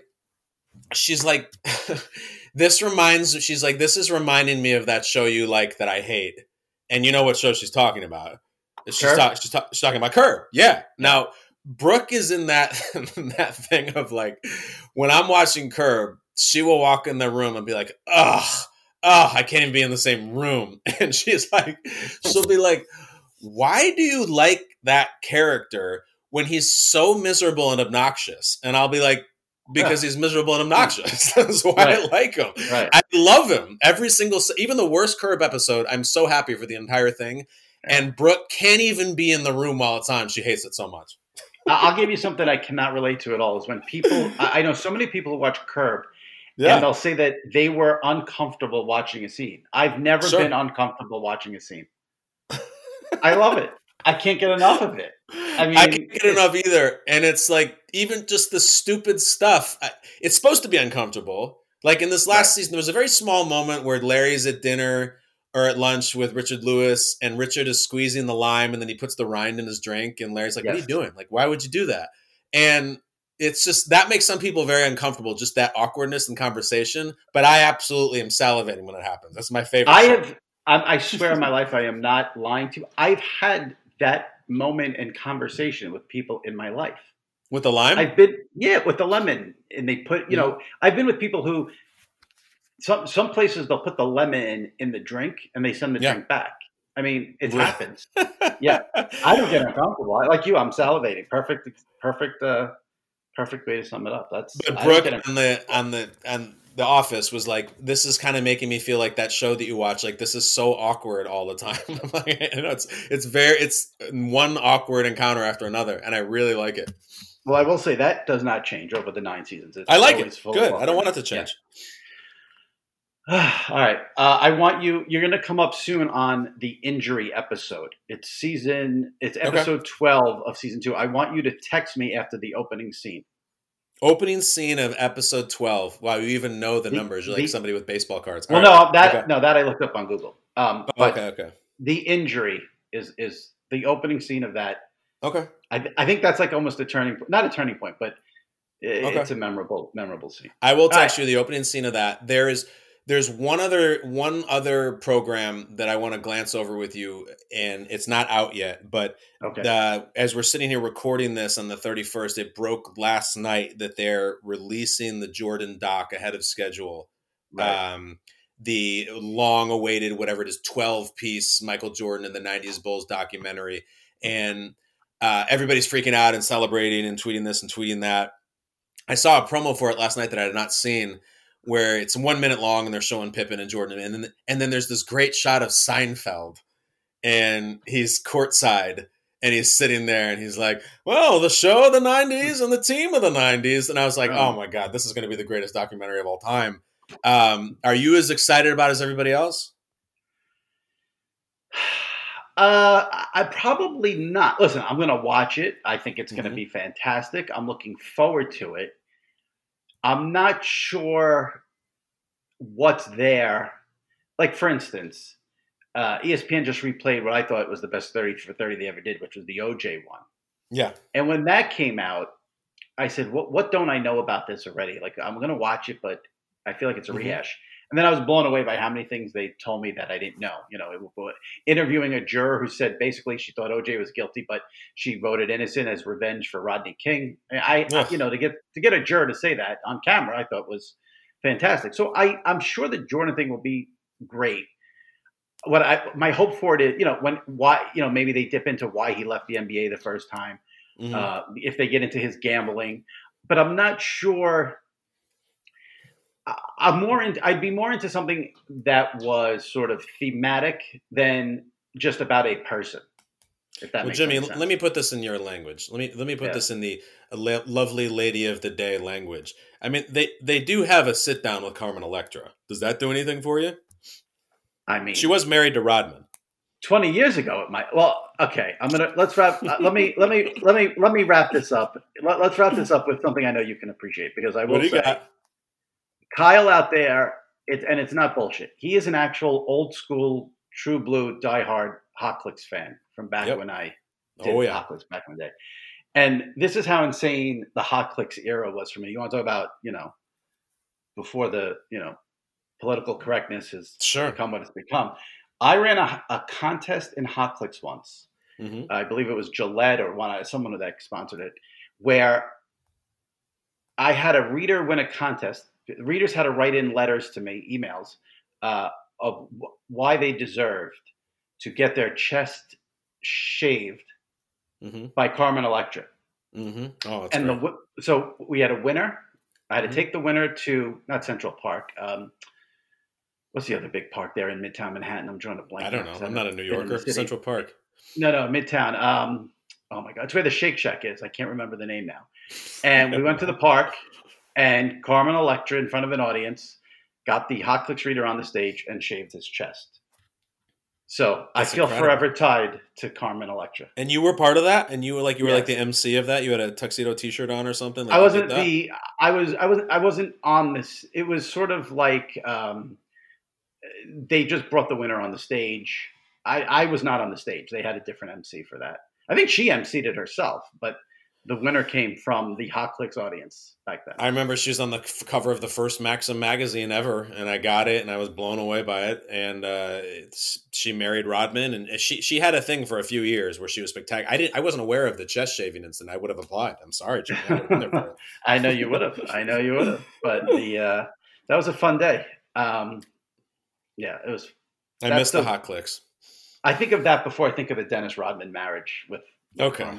this is reminding me of that show you like that I hate. And you know what show she's talking about. She's talking about Curb. Yeah. Now, Brooke is in that thing of like, when I'm watching Curb, she will walk in the room and be like, oh, I can't even be in the same room. And she's like, she'll be like, why do you like that character when he's so miserable and obnoxious? And I'll be like, because he's miserable and obnoxious. That's why I like him. Right. I love him. Every single, even the worst Curb episode, I'm so happy for the entire thing. And Brooke can't even be in the room while it's on. She hates it so much. I'll give you something I cannot relate to at all is when people, I know so many people who watch Curb and they'll say that they were uncomfortable watching a scene. I've never been uncomfortable watching a scene. I love it. I can't get enough of it. I mean, I can't get enough either. And it's like, even just the stupid stuff, it's supposed to be uncomfortable. Like in this last season, there was a very small moment where Larry's at dinner or at lunch with Richard Lewis, and Richard is squeezing the lime and then he puts the rind in his drink, and Larry's like, "What are you Yes. doing? Like, why would you do that?" And it's just that makes some people very uncomfortable, just that awkwardness in conversation. But I absolutely am salivating when it happens. That's my favorite. I swear on my life, I am not lying to you. I've had that moment in conversation with people in my life. With the lime? I've been, with the lemon, and they put, I've been with people who, some places they'll put the lemon in the drink and they send the drink back. I mean, it happens. Yeah, I don't get uncomfortable. Like you, I'm salivating. Perfect way to sum it up. But Brooke on the Office was like, "This is kind of making me feel like that show that you watch. Like, this is so awkward all the time." I'm like, it's one awkward encounter after another, and I really like it. Well, I will say that does not change over the 9 seasons. I like it. Good. I don't want it to change. Yeah. All right. I want you're going to come up soon on the injury episode. It's episode 12 of season 2. I want you to text me after the opening scene. Opening scene of episode 12. Wow, you even know the numbers. You're like somebody with baseball cards. Well, right. That I looked up on Google. Okay. The injury is the opening scene of that. Okay. I think that's like almost not a turning point, but it's a memorable scene. I will text you the opening scene of that. There's one other program that I want to glance over with you, and it's not out yet. But as we're sitting here recording this on the 31st, it broke last night that they're releasing the Jordan doc ahead of schedule. Right. The long-awaited, whatever it is, 12-piece Michael Jordan and the 90s Bulls documentary. And everybody's freaking out and celebrating and tweeting this and tweeting that. I saw a promo for it last night that I had not seen, where it's 1 minute long and they're showing Pippen and Jordan. And then there's this great shot of Seinfeld, and he's courtside and he's sitting there and he's like, "Well, the show of the 90s and the team of the 90s." And I was like, oh my God, this is going to be the greatest documentary of all time. Are you as excited about it as everybody else? I probably not. Listen, I'm going to watch it. I think it's going to be fantastic. I'm looking forward to it. I'm not sure what's there. Like, for instance, ESPN just replayed what I thought was the best 30 for 30 they ever did, which was the OJ one. Yeah. And when that came out, I said, what don't I know about this already? Like, I'm going to watch it, but I feel like it's a rehash. And then I was blown away by how many things they told me that I didn't know. Interviewing a juror who said basically she thought OJ was guilty, but she voted innocent as revenge for Rodney King. To get a juror to say that on camera, I thought was fantastic. So I'm sure the Jordan thing will be great. My hope for it is, maybe they dip into why he left the NBA the first time, if they get into his gambling, but I'm not sure. I'd be more into something that was sort of thematic than just about a person. If that makes Jimmy, sense. let me put this in your language. Let me put this in the lovely lady of the day language. I mean, they do have a sit down with Carmen Electra. Does that do anything for you? I mean, she was married to Rodman 20 years ago. It might. Well, okay. Let's wrap. let me wrap this up. Let's wrap this up with something I know you can appreciate, because I will say, Kyle out there, it's not bullshit. He is an actual old school, true blue, diehard Hawklicks fan from back when I did Hawklicks back in the day. And this is how insane the Hawklicks era was for me. You want to talk about, before the, political correctness has become what it's become. I ran a contest in Hawklicks once. Mm-hmm. I believe it was Gillette or someone that sponsored it, where I had a reader win a contest. Readers had to write in letters to me, emails, of why they deserved to get their chest shaved by Carmen Electra. Mm-hmm. Oh, that's and great. So we had a winner. I had to take the winner to, not Central Park. What's the other big park there in Midtown Manhattan? I'm drawing a blank. I don't know. I'm not a New Yorker. Central Park. No, Midtown. Oh my God. It's where the Shake Shack is. I can't remember the name now. And we went to the park, and Carmen Electra, in front of an audience, got the Hawklicks reader on the stage and shaved his chest. So that's I feel incredible. Forever tied to Carmen Electra. And you were part of that? And you were like the MC of that? You had a tuxedo T-shirt on or something? Like I wasn't I wasn't on this. It was sort of like they just brought the winner on the stage. I was not on the stage. They had a different MC for that. I think she MC'd it herself, but the winner came from the Hot Clicks audience back then. I remember she was on the cover of the first Maxim magazine ever, and I got it, and I was blown away by it. And she married Rodman, and she had a thing for a few years where she was spectacular. I wasn't aware of the chest shaving incident. I would have applied. I'm sorry, Jimmy. I would have been there for it. I know you would have. But that was a fun day. Yeah, it was. I missed the Hot Clicks. I think of that before I think of the Dennis Rodman marriage with okay.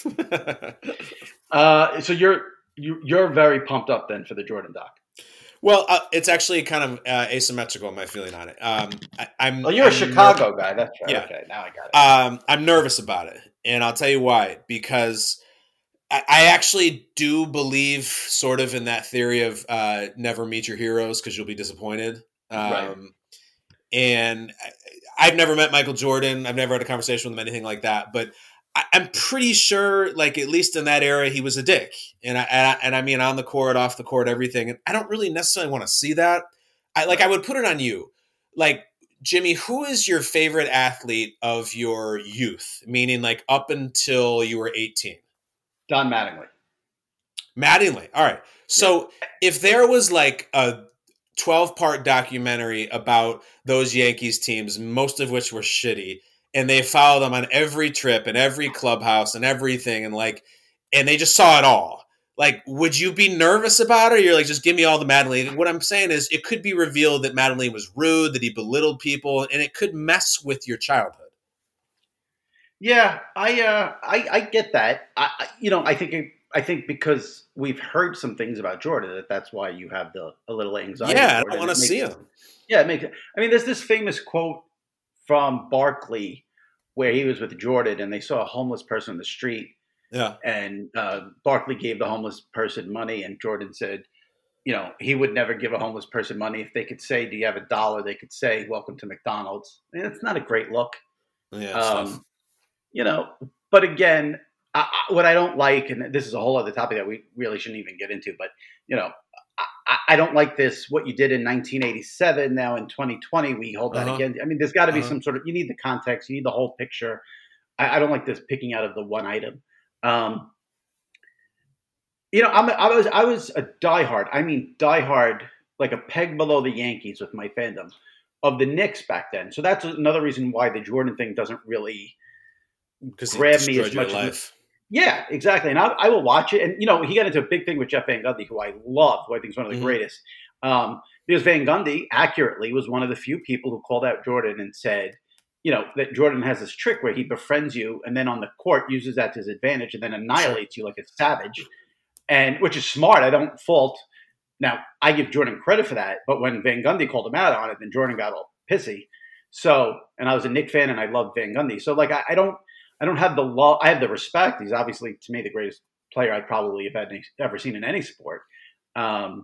So you're very pumped up then for the Jordan doc. Well, it's actually kind of asymmetrical, my feeling on it. You're a Chicago guy. That's right. Yeah. Okay, now I got it. I'm nervous about it, and I'll tell you why. Because I actually do believe sort of in that theory of never meet your heroes because you'll be disappointed. Right. And I've never met Michael Jordan. I've never had a conversation with him, anything like that. But I'm pretty sure, like, at least in that era, he was a dick. And I mean, on the court, off the court, everything. And I don't really necessarily want to see that. I would put it on you. Like, Jimmy, who is your favorite athlete of your youth? Meaning, like, up until you were 18. Don Mattingly. Mattingly. All right. So if there was, like, a 12-part documentary about those Yankees teams, most of which were shitty, and they followed them on every trip and every clubhouse and everything, and they just saw it all. Like, would you be nervous about it? Or you're like, just give me all the Mattingly. What I'm saying is, it could be revealed that Mattingly was rude, that he belittled people, and it could mess with your childhood. Yeah, I get that. I think because we've heard some things about Jordan, that's why you have a little anxiety. Yeah, I don't want to see him. Yeah, it makes. I mean, there's this famous quote from Barkley where he was with Jordan, and they saw a homeless person on the street. Yeah, and Barkley gave the homeless person money, and Jordan said, he would never give a homeless person money. If they could say, "Do you have $1?" They could say, "Welcome to McDonald's." And it's not a great look. Yeah. But again. What I don't like, and this is a whole other topic that we really shouldn't even get into, but, I don't like this, what you did in 1987, now in 2020, we hold that again. I mean, there's got to be some sort of, you need the context, you need the whole picture. I don't like this picking out of the one item. I was a diehard, like a peg below the Yankees with my fandom of the Knicks back then. So that's another reason why the Jordan thing doesn't really grab me as much. Yeah, exactly. And I will watch it. And, he got into a big thing with Jeff Van Gundy, who I love, who I think is one of the greatest. Because Van Gundy accurately was one of the few people who called out Jordan and said, that Jordan has this trick where he befriends you and then on the court uses that to his advantage and then annihilates you like a savage, and which is smart. I don't fault. Now, I give Jordan credit for that. But when Van Gundy called him out on it, then Jordan got all pissy. So, and I was a Knicks fan and I loved Van Gundy. So, like, I don't have the love. I have the respect. He's obviously, to me, the greatest player I probably have ever seen in any sport. But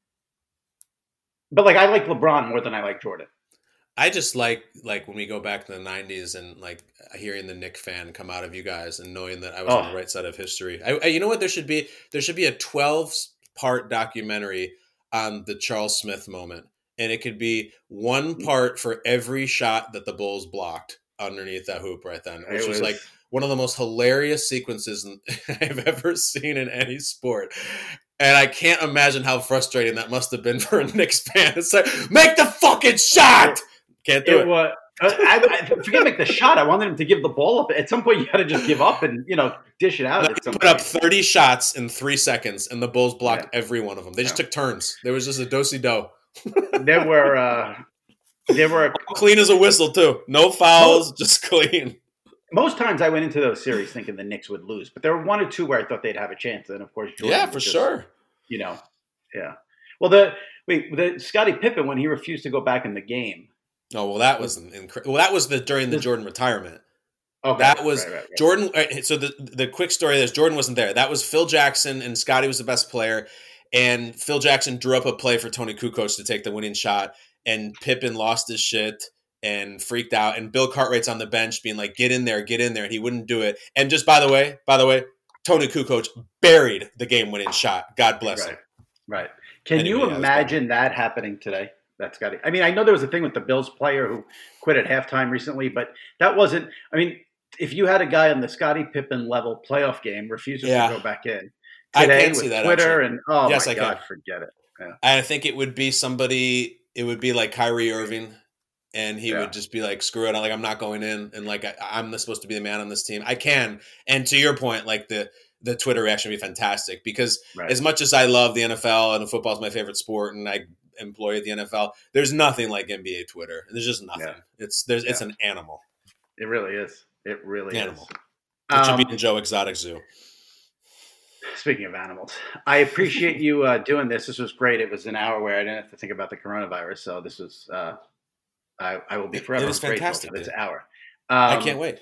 like, I like LeBron more than I like Jordan. I just like when we go back to the 90s and like hearing the Knick fan come out of you guys and knowing that I was on the right side of history. You know what? There should be a 12-part documentary on the Charles Smith moment. And it could be one part for every shot that the Bulls blocked underneath that hoop right then, which was like one of the most hilarious sequences I've ever seen in any sport. And I can't imagine how frustrating that must have been for a Knicks fan. It's like, make the fucking shot! Can't do it. I forget make the shot. I wanted him to give the ball up. At some point, you got to just give up and, dish it out. He put up 30 shots in 3 seconds, and the Bulls blocked every one of them. They just took turns. There was just a do-si-do. There were clean as a whistle too. No fouls, just clean. Most times I went into those series thinking the Knicks would lose, but there were one or two where I thought they'd have a chance. And of course, Jordan sure. Yeah. Well, the Scottie Pippen, when he refused to go back in the game. Oh well, that was incredible. Well, that was during the Jordan retirement. Okay, that was right. Jordan. So the quick story is Jordan wasn't there. That was Phil Jackson, and Scottie was the best player. And Phil Jackson drew up a play for Tony Kukoc to take the winning shot, and Pippen lost his shit and freaked out. And Bill Cartwright's on the bench being like, get in there, and he wouldn't do it. And just by the way, Tony Kukoc buried the game-winning shot. God bless him. Right. Can you imagine that happening today? That's got it. I mean, I know there was a thing with the Bills player who quit at halftime recently, but that wasn't. I mean, if you had a guy on the Scottie Pippen level playoff game refuses to go back in I today can with see that, Twitter actually. and Yes, my I God, can. forget it. Yeah. I think it would be somebody. It would be like Kyrie Irving, and he would just be like, "Screw it! Like I'm not going in, and like I'm supposed to be the man on this team. I can." And to your point, like the Twitter reaction would be fantastic because as much as I love the NFL and football is my favorite sport, and I employ at the NFL, there's nothing like NBA Twitter. There's just nothing. Yeah. It's an animal. It really is. It really animal. is. It should be in Joe Exotic Zoo. Speaking of animals, I appreciate you doing this. This was great. It was an hour where I didn't have to think about the coronavirus. So this was, I will be forever grateful for this hour. I can't wait.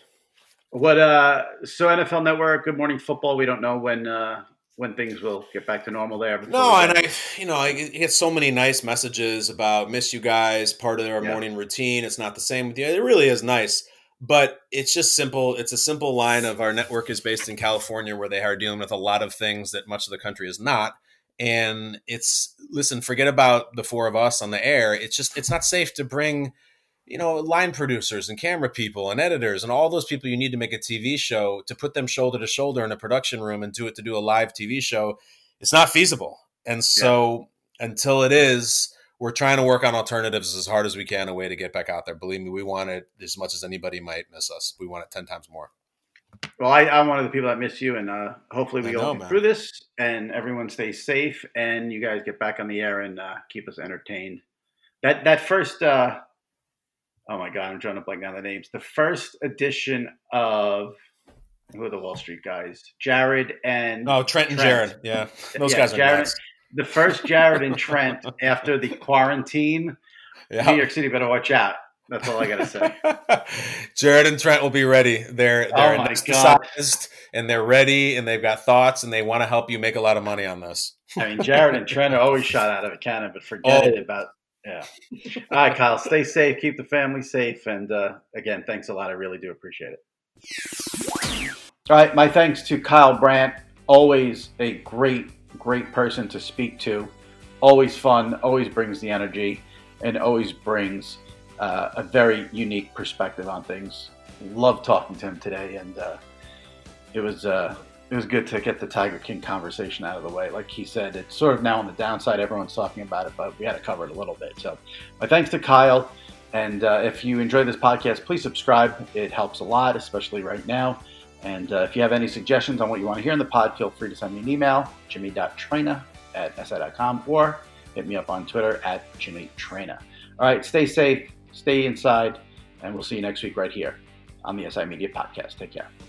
So NFL Network, Good Morning Football. We don't know when things will get back to normal there. No, and I get so many nice messages about miss you guys, part of their morning routine. It's not the same with you. It really is nice. But it's just simple. It's a simple line of our network is based in California where they are dealing with a lot of things that much of the country is not. And listen, forget about the four of us on the air. It's not safe to bring, line producers and camera people and editors and all those people you need to make a TV show, to put them shoulder to shoulder in a production room and to do a live TV show. It's not feasible. And so until it is, we're trying to work on alternatives as hard as we can, a way to get back out there. Believe me, we want it as much as anybody might miss us. We want it 10 times more. Well, I'm one of the people that miss you, and hopefully we all get through this, and everyone stays safe, and you guys get back on the air and keep us entertained. That first, oh my God, I'm trying to blank down the names. The first edition of who are the Wall Street guys? Jared and Trent and Jared. Yeah, those guys are nuts. The first Jared and Trent after the quarantine. New York City better watch out. That's all I got to say. Jared and Trent will be ready. They're anesthetized and they're ready and they've got thoughts and they want to help you make a lot of money on this. I mean, Jared and Trent are always shot out of a cannon, but forget it about All right, Kyle, stay safe. Keep the family safe. And again, thanks a lot. I really do appreciate it. All right. My thanks to Kyle Brandt. Always a great person to speak to, always fun, always brings the energy, and always brings a very unique perspective on things. Love talking to him today, and it was good to get the Tiger King conversation out of the way. Like he said, it's sort of now on the downside. Everyone's talking about it, but we had to cover it a little bit. So my thanks to Kyle, and if you enjoy this podcast, please subscribe. It helps a lot, especially right now. And if you have any suggestions on what you want to hear in the pod, feel free to send me an email, jimmy.traina@si.com, or hit me up on Twitter @jimmytraina. All right, stay safe, stay inside, and we'll see you next week right here on the SI Media Podcast. Take care.